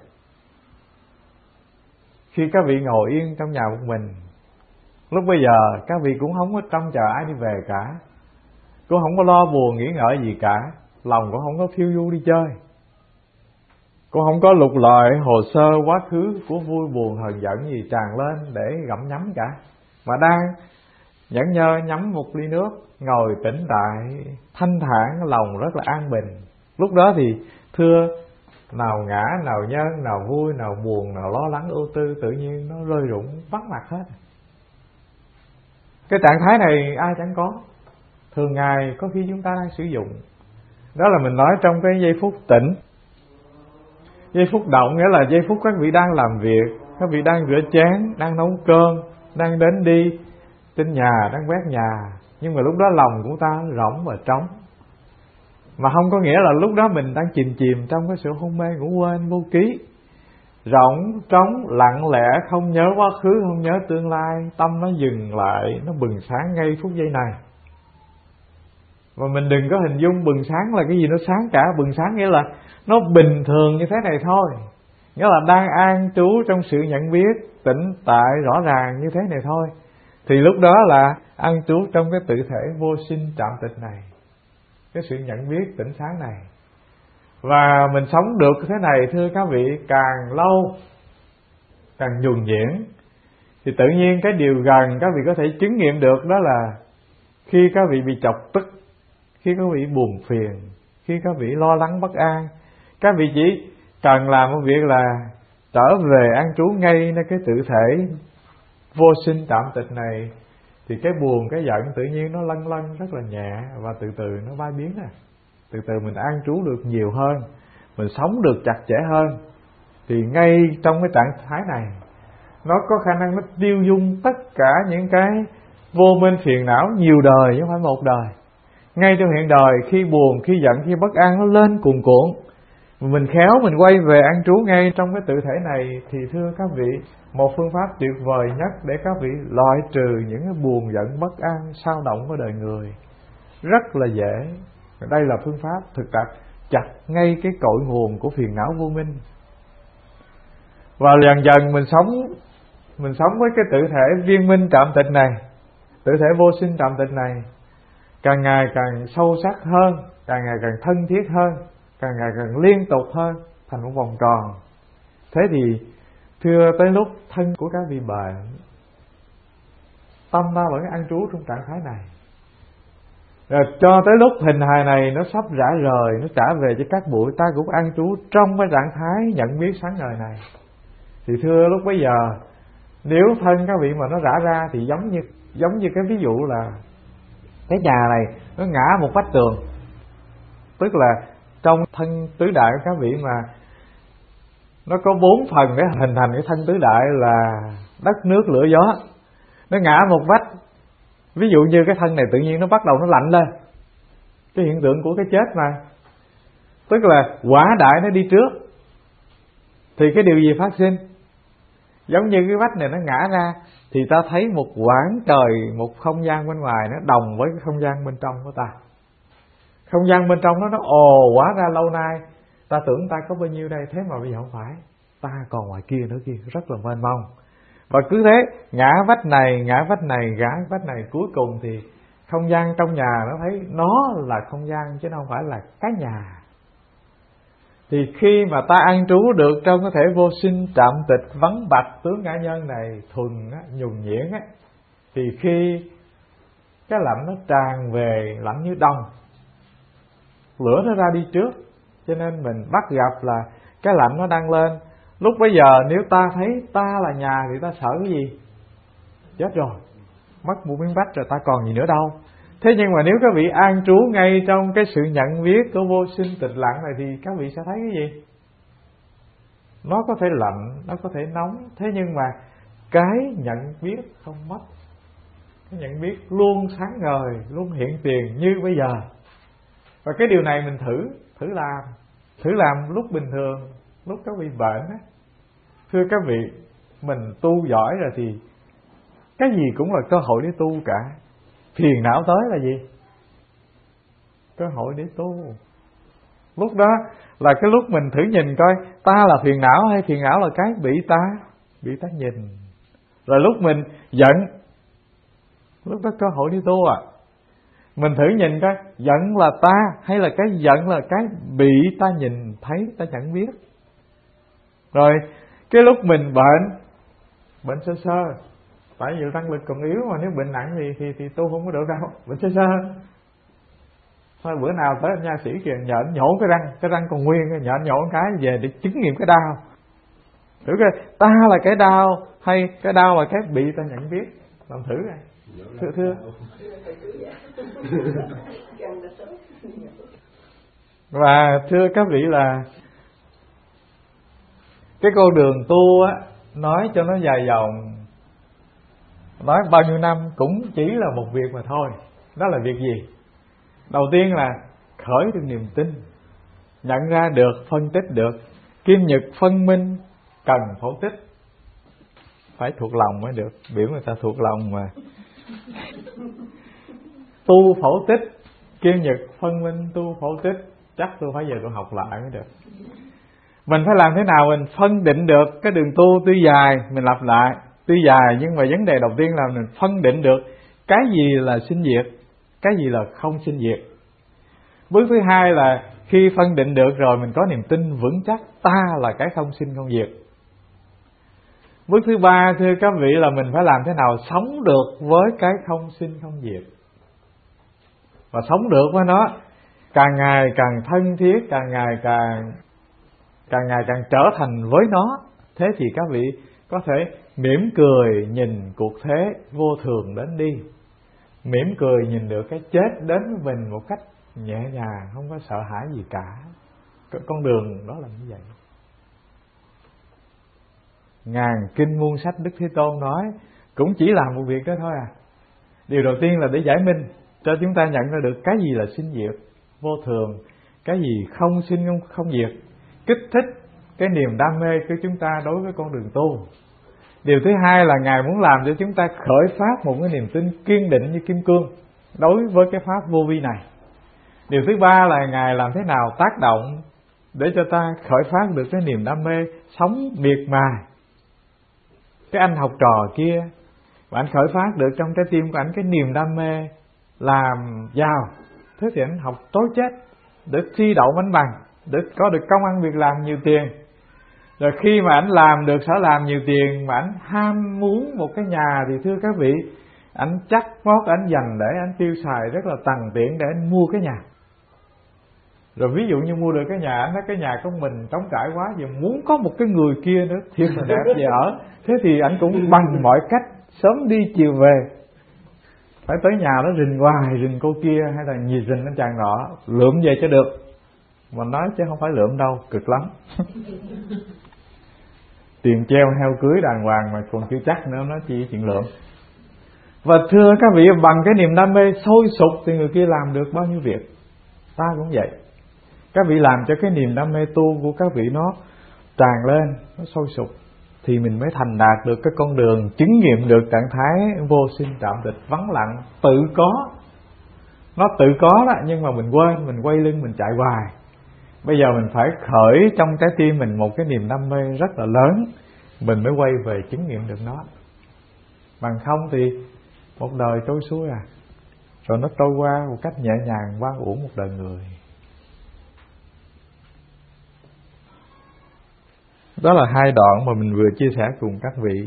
Khi các vị ngồi yên trong nhà một mình, lúc bây giờ các vị cũng không có trông chờ ai đi về cả, cũng không có lo buồn nghĩ ngợi gì cả, lòng cũng không có phiêu du đi chơi, cũng không có lục lọi hồ sơ quá khứ của vui buồn hờn giận gì tràn lên để gặm nhấm cả, mà đang nhẫn nhơ nhắm một ly nước, ngồi tĩnh tại, thanh thản, lòng rất là an bình. Lúc đó thì thưa, nào ngã, nào nhân, nào vui, nào buồn, nào lo lắng ưu tư, tự nhiên nó rơi rụng vắng mặt hết. Cái trạng thái này ai chẳng có, thường ngày có khi chúng ta đang sử dụng. Đó là mình nói trong cái giây phút tĩnh. Giây phút động nghĩa là giây phút các vị đang làm việc, các vị đang rửa chén, đang nấu cơm, đang đến đi trên nhà, đang quét nhà, nhưng mà lúc đó lòng của ta rỗng và trống. Mà không có nghĩa là lúc đó mình đang chìm chìm trong cái sự hôn mê ngủ quên vô ký. Rỗng, trống, lặng lẽ, không nhớ quá khứ, không nhớ tương lai, tâm nó dừng lại, nó bừng sáng ngay phút giây này. Và mình đừng có hình dung bừng sáng là cái gì nó sáng cả. Bừng sáng nghĩa là nó bình thường như thế này thôi, nghĩa là đang an trú trong sự nhận biết, tĩnh tại rõ ràng như thế này thôi. Thì lúc đó là an trú trong cái tự thể vô sinh trạm tịch này, cái sự nhận biết tỉnh sáng này. Và mình sống được thế này, thưa các vị, càng lâu càng nhuần nhuyễn, thì tự nhiên cái điều gần các vị có thể chứng nghiệm được đó là khi các vị bị chọc tức, khi các vị buồn phiền, khi các vị lo lắng bất an, Các vị chỉ cần làm một việc là trở về an trú ngay nơi cái tự thể vô sinh tạm tịch này, thì cái buồn, cái giận tự nhiên nó lân lân rất là nhẹ, và từ từ nó bay biến à. Từ từ mình an trú được nhiều hơn, mình sống được chặt chẽ hơn, thì ngay trong cái trạng thái này nó có khả năng nó tiêu dung tất cả những cái vô minh phiền não nhiều đời chứ không phải một đời. Ngay trong hiện đời, khi buồn, khi giận, khi bất an nó lên cuồn cuộn, mình khéo mình quay về an trú ngay trong cái tự thể này, thì thưa các vị, một phương pháp tuyệt vời nhất để các vị loại trừ những cái buồn giận bất an sao động của đời người. Rất là dễ. Đây là phương pháp thực tập chặt ngay cái cội nguồn của phiền não vô minh. Và dần dần mình sống mình sống với cái tự thể viên minh trạm tịch này, tự thể vô sinh trạm tịch này, càng ngày càng sâu sắc hơn, càng ngày càng thân thiết hơn, càng ngày càng liên tục hơn, thành một vòng tròn. Thế thì thưa, tới lúc thân của các vị bệnh, tâm ta vẫn an trú trong trạng thái này, rồi cho tới lúc hình hài này nó sắp rã rời, nó trả về cho các bụi, ta cũng an trú trong cái trạng thái nhận biết sáng ngời này. Thì thưa, lúc bấy giờ nếu thân các vị mà nó rã ra, thì giống như giống như cái ví dụ là cái nhà này nó ngã một vách tường, tức là trong thân tứ đại của các vị mà nó có bốn phần để hình thành cái thân tứ đại là đất, nước, lửa, gió. Nó ngã một vách, ví dụ như cái thân này tự nhiên nó bắt đầu nó lạnh lên, cái hiện tượng của cái chết mà, tức là quả đại nó đi trước, thì cái điều gì phát sinh? Giống như cái vách này nó ngã ra, thì ta thấy một quãng trời, một không gian bên ngoài nó đồng với cái không gian bên trong của ta. Không gian bên trong nó nó ồ, hóa ra lâu nay ta tưởng ta có bao nhiêu đây, thế mà bây giờ không phải, ta còn ngoài kia nữa kia, rất là mênh mông. Và cứ thế ngã vách này, ngã vách này, ngã vách này, cuối cùng thì không gian trong nhà nó thấy nó là không gian chứ không phải là cái nhà. Thì khi mà ta an trú được trong cái thể vô sinh trạm tịch vắng bạch tướng ngã nhân này, thuần á, nhuần nhuyễn á, thì khi cái lạnh nó tràn về, lạnh như đông, lửa nó ra đi trước, cho nên mình bắt gặp là cái lạnh nó đang lên. Lúc bây giờ nếu ta thấy ta là nhà thì ta sợ cái gì? Chết rồi, mất một miếng vách rồi, ta còn gì nữa đâu. Thế nhưng mà nếu các vị an trú ngay trong cái sự nhận biết của vô sinh tịch lặng này, thì các vị sẽ thấy cái gì? Nó có thể lạnh, nó có thể nóng, thế nhưng mà cái nhận biết không mất. Cái nhận biết luôn sáng ngời, luôn hiện tiền như bây giờ. Và cái điều này mình thử, thử làm, thử làm lúc bình thường, lúc các vị bệnh á. Thưa các vị, mình tu giỏi rồi thì cái gì cũng là cơ hội để tu cả. Phiền não tới là gì? Cơ hội để tu. Lúc đó là cái lúc mình thử nhìn coi ta là phiền não hay phiền não là cái bị ta bị ta nhìn. Rồi lúc mình giận, lúc đó cơ hội đi tu à. Mình thử nhìn coi giận là ta hay là cái giận là cái bị ta nhìn thấy, ta nhận biết. Rồi cái lúc mình bệnh, bệnh sơ sơ, tại vì năng lực còn yếu mà, nếu bệnh nặng thì thì, thì tu không có được đâu, bệnh sơ sơ. Thôi bữa nào tới nha sĩ kìa, nhờ anh nhổ cái răng, cái răng còn nguyên, nhờ anh nhổ cái về để chứng nghiệm cái đau. Thử coi ta là cái đau hay cái đau là cái bị ta nhận biết. Làm thử coi. Thưa thưa. Và thưa các vị là cái con đường tu á, nói cho nó dài dòng, nói bao nhiêu năm cũng chỉ là một việc mà thôi. Đó là việc gì? Đầu tiên là khởi được niềm tin, nhận ra được, phân tích được. Kim nhật phân minh cần phẫu tích, phải thuộc lòng mới được, biểu người ta thuộc lòng mà. Tu phẫu tích, kim nhật phân minh tu phẫu tích, chắc tôi phải về tôi học lại mới được. Mình phải làm thế nào mình phân định được cái đường tu tuy dài, mình lặp lại tuy dài, nhưng mà vấn đề đầu tiên là mình phân định được cái gì là sinh diệt, cái gì là không sinh diệt. Bước thứ hai là khi phân định được rồi mình có niềm tin vững chắc ta là cái không sinh không diệt. Bước thứ ba thưa các vị là mình phải làm thế nào sống được với cái không sinh không diệt. Và sống được với nó càng ngày càng thân thiết, càng ngày càng càng ngày càng trở thành với nó. Thế thì các vị có thể mỉm cười nhìn cuộc thế vô thường đến đi, mỉm cười nhìn được cái chết đến với mình một cách nhẹ nhàng, không có sợ hãi gì cả. Con đường đó là như vậy. Ngàn kinh muôn sách Đức Thế Tôn nói cũng chỉ làm một việc đó thôi à. Điều đầu tiên là để giải minh cho chúng ta nhận ra được cái gì là sinh diệt, vô thường, cái gì không sinh không, không diệt, kích thích cái niềm đam mê của chúng ta đối với con đường tu. Điều thứ hai là Ngài muốn làm cho chúng ta khởi phát một cái niềm tin kiên định như kim cương đối với cái pháp vô vi này. Điều thứ ba là Ngài làm thế nào tác động để cho ta khởi phát được cái niềm đam mê sống miệt mài. Cái anh học trò kia và anh khởi phát được trong trái tim của anh cái niềm đam mê làm giàu, thế thì anh học tối chết để thi đậu bánh bằng, để có được công ăn việc làm nhiều tiền. Rồi khi mà anh làm được sở làm nhiều tiền mà anh ham muốn một cái nhà thì thưa các vị, anh chắc mót anh dành để anh tiêu xài rất là tằn tiện để anh mua cái nhà. Rồi ví dụ như mua được cái nhà, anh nói cái nhà của mình trống trải quá, giờ muốn có một cái người kia nữa thiệt là đẹp về ở. Thế thì anh cũng bằng mọi cách sớm đi chiều về, phải tới nhà nó rình hoài, rình cô kia hay là gì rình anh chàng nọ, lượm về cho được. Mà nói chứ không phải lượm đâu, cực lắm. Tiền treo heo cưới đàng hoàng mà còn chưa chắc nữa, nói chi chuyện lượm. Và thưa các vị, bằng cái niềm đam mê sôi sục thì người kia làm được bao nhiêu việc. Ta cũng vậy. Các vị làm cho cái niềm đam mê tu của các vị nó tràn lên, nó sôi sục, thì mình mới thành đạt được cái con đường chứng nghiệm được trạng thái vô sinh trạm tịch, vắng lặng, tự có. Nó tự có đó, nhưng mà mình quên, mình quay lưng mình chạy hoài. Bây giờ mình phải khởi trong trái tim mình một cái niềm đam mê rất là lớn, mình mới quay về chứng nghiệm được nó. Bằng không thì một đời trôi xuôi à, rồi nó trôi qua một cách nhẹ nhàng, oan uổng một đời người. Đó là hai đoạn mà mình vừa chia sẻ cùng các vị.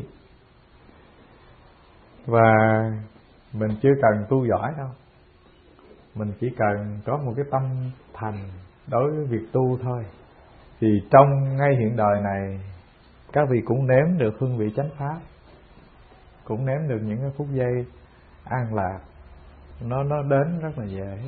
Và mình chưa cần tu giỏi đâu, mình chỉ cần có một cái tâm thành đối với việc tu thôi. Thì trong ngay hiện đời này, các vị cũng nếm được hương vị chánh pháp, cũng nếm được những cái phút giây an lạc, nó nó đến rất là dễ.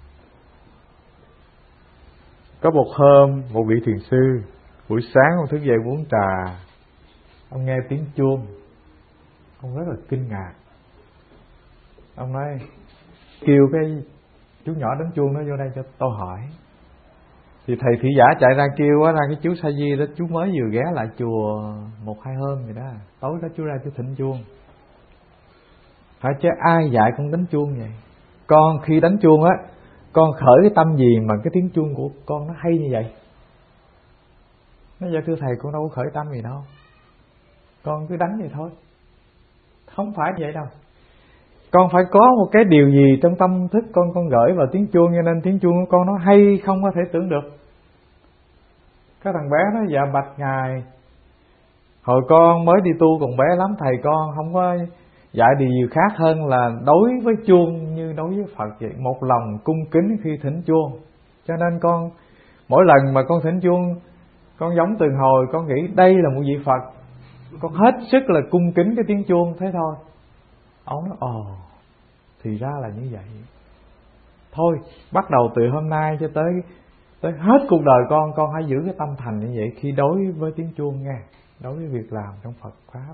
Có một hôm, một vị thiền sư buổi sáng ông thức dậy uống trà, ông nghe tiếng chuông, ông rất là kinh ngạc. Ông nói kêu cái chú nhỏ đánh chuông nó vô đây cho tôi hỏi. Thì thầy thị giả chạy ra kêu á, ra cái chú Sa Di đó, chú mới vừa ghé lại chùa một hai hôm vậy đó, tối đó chú ra chú thỉnh chuông. Hỏi chứ ai dạy con đánh chuông vậy? Con khi đánh chuông á, con khởi cái tâm gì mà cái tiếng chuông của con nó hay như vậy? Nói dạ thưa thầy, con đâu có khởi tâm gì đâu, con cứ đánh vậy thôi. Không phải vậy đâu, con phải có một cái điều gì trong tâm thức con con gửi vào tiếng chuông, cho nên tiếng chuông của con nó hay không có thể tưởng được. Cái thằng bé nó dạ bạch ngài, hồi con mới đi tu còn bé lắm, thầy con không có dạy điều gì khác hơn là đối với chuông như đối với Phật vậy, một lòng cung kính khi thỉnh chuông. Cho nên con mỗi lần mà con thỉnh chuông, con giống từ hồi con nghĩ đây là một vị Phật, con hết sức là cung kính cái tiếng chuông thế thôi. Ông nói ồ, thì ra là như vậy. Thôi bắt đầu từ hôm nay cho tới tới hết cuộc đời con, con hãy giữ cái tâm thành như vậy khi đối với tiếng chuông nghe, đối với việc làm trong Phật pháp.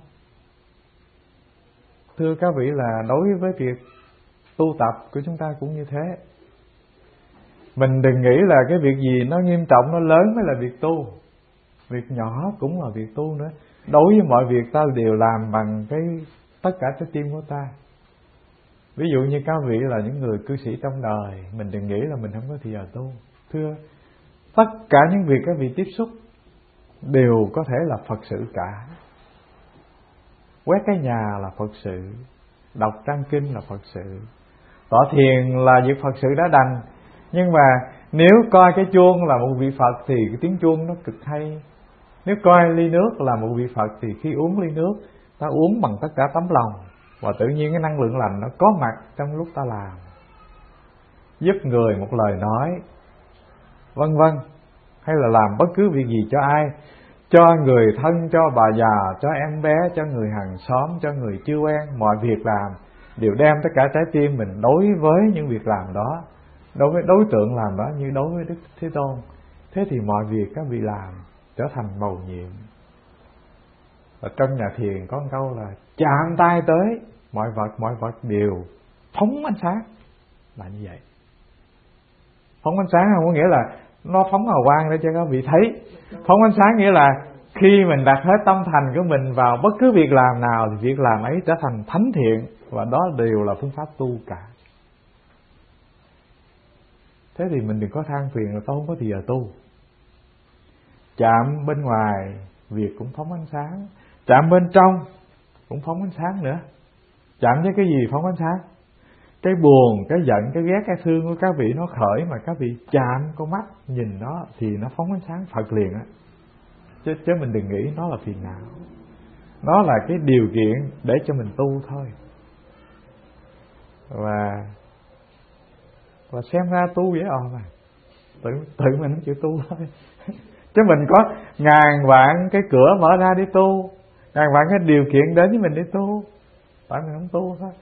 Thưa các vị, là đối với việc tu tập của chúng ta cũng như thế. Mình đừng nghĩ là cái việc gì nó nghiêm trọng, nó lớn mới là việc tu. Việc nhỏ cũng là việc tu nữa. Đối với mọi việc ta đều làm bằng cái tất cả trái tim của ta. Ví dụ như các vị là những người cư sĩ trong đời, mình đừng nghĩ là mình không có thì giờ tu. Thưa, tất cả những việc các vị tiếp xúc đều có thể là Phật sự cả. Quét cái nhà là Phật sự, đọc trang kinh là Phật sự, tọa thiền là việc Phật sự đã đành. Nhưng mà nếu coi cái chuông là một vị Phật thì cái tiếng chuông nó cực hay. Nếu coi ly nước là một vị Phật thì khi uống ly nước, ta uống bằng tất cả tấm lòng, và tự nhiên cái năng lượng lành nó có mặt trong lúc ta làm. Giúp người một lời nói, vân vân. hay là làm bất cứ việc gì cho ai, cho người thân, cho bà già, cho em bé, cho người hàng xóm, cho người chưa quen, mọi việc làm đều đem tất cả trái tim mình đối với những việc làm đó, đối với đối tượng làm đó như đối với Đức Thế Tôn. Thế thì mọi việc các vị làm trở thành mầu nhiệm. Ở trong nhà thiền có một câu là chạm tay tới mọi vật, mọi vật đều phóng ánh sáng, là như vậy. Phóng ánh sáng không có nghĩa là nó phóng hào quang để cho các vị thấy. Phóng ánh sáng nghĩa là khi mình đặt hết tâm thành của mình vào bất cứ việc làm nào thì việc làm ấy trở thành thánh thiện, và đó đều là phương pháp tu cả. Thế thì mình đừng có than phiền là tôi không có thì giờ tu. Chạm bên ngoài việc cũng phóng ánh sáng, chạm bên trong cũng phóng ánh sáng nữa. Chạm với cái gì phóng ánh sáng? Cái buồn, cái giận, cái ghét, cái thương của các vị nó khởi, mà các vị chạm con mắt nhìn nó thì nó phóng ánh sáng Phật liền á. Chứ, chứ mình đừng nghĩ nó là phiền não. Nó là cái điều kiện để cho mình tu thôi. Và Và xem ra tu dễ ồn mà, Tự, tự mình chịu tu thôi. Chứ mình có ngàn vạn cái cửa mở ra để tu, ngàn vạn cái điều kiện đến với mình để tu, tại mình không tu thôi.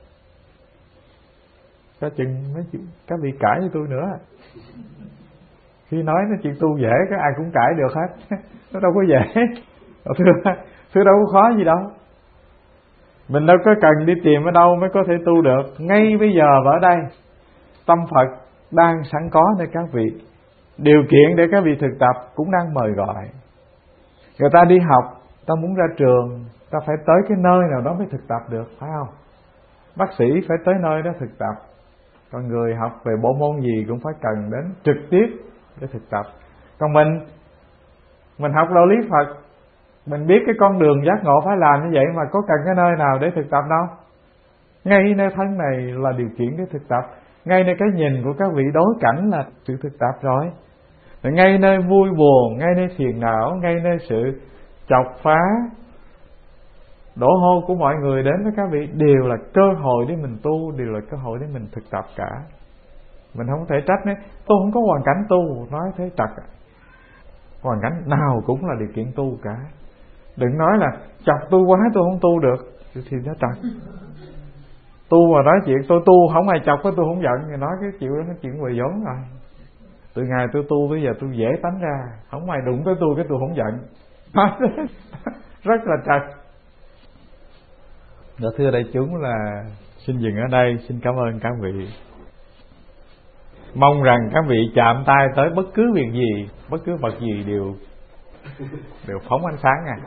Cho chừng mấy chuyện các vị cãi với tôi nữa. Khi nói nói chuyện tu dễ, cái ai cũng cãi được hết. Nó đâu có dễ. Thưa, thưa đâu có khó gì đâu. Mình đâu có cần đi tìm ở đâu mới có thể tu được. Ngay bây giờ và ở đây, tâm Phật đang sẵn có nơi các vị. Điều kiện để các vị thực tập cũng đang mời gọi. Người ta đi học, ta muốn ra trường, ta phải tới cái nơi nào đó mới thực tập được, phải không? Bác sĩ phải tới nơi đó thực tập. Còn người học về bộ môn gì cũng phải cần đến trực tiếp để thực tập. Còn mình, mình học đạo lý Phật, mình biết cái con đường giác ngộ phải làm như vậy, mà có cần cái nơi nào để thực tập đâu. Ngay nơi thân này là điều kiện để thực tập. Ngay nơi cái nhìn của các vị đối cảnh là sự thực tập rồi. Ngay nơi vui buồn, ngay nơi phiền não, ngay nơi sự chọc phá, đổ hô của mọi người đến với các vị đều là cơ hội để mình tu, đều là cơ hội để mình thực tập cả. Mình không thể trách nói tôi không có hoàn cảnh tu, nói thế trật. Hoàn cảnh nào cũng là điều kiện tu cả. Đừng nói là chọc tôi quá tôi không tu được thì nó trật. Tu mà nói chuyện tôi tu không ai chọc với tôi không giận thì nói cái chuyện đó nó chuyện quỳ vốn rồi. Từ ngày tôi tu bây giờ tôi dễ tánh ra, không ai đụng tới tôi cái tôi không giận. Rất là trật. Dạ thưa đại chúng là xin dừng ở đây, xin cảm ơn các vị. Mong rằng các vị chạm tay tới bất cứ việc gì, bất cứ vật gì đều đều phóng ánh sáng à.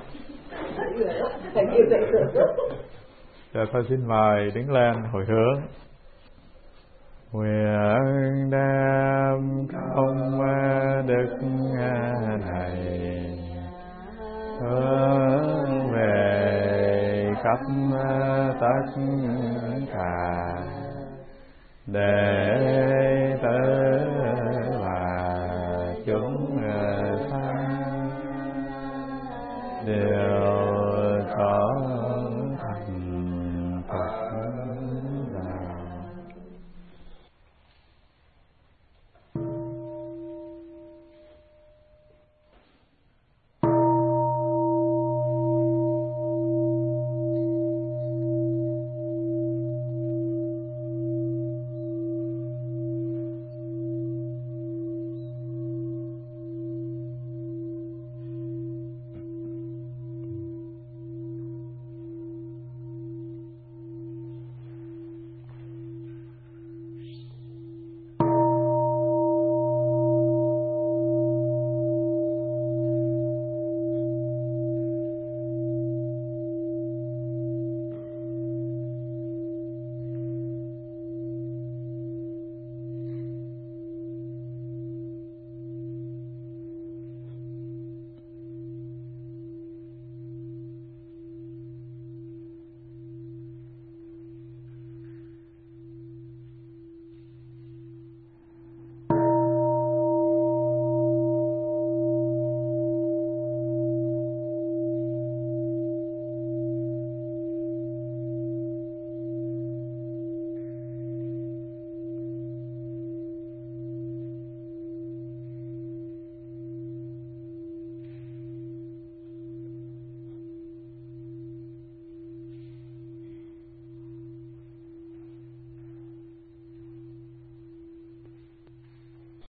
Rồi thôi xin mời đứng lên hồi hướng. Nguyện đem công đức này hướng về khắp tất cả đệ tử và chúng sanh đều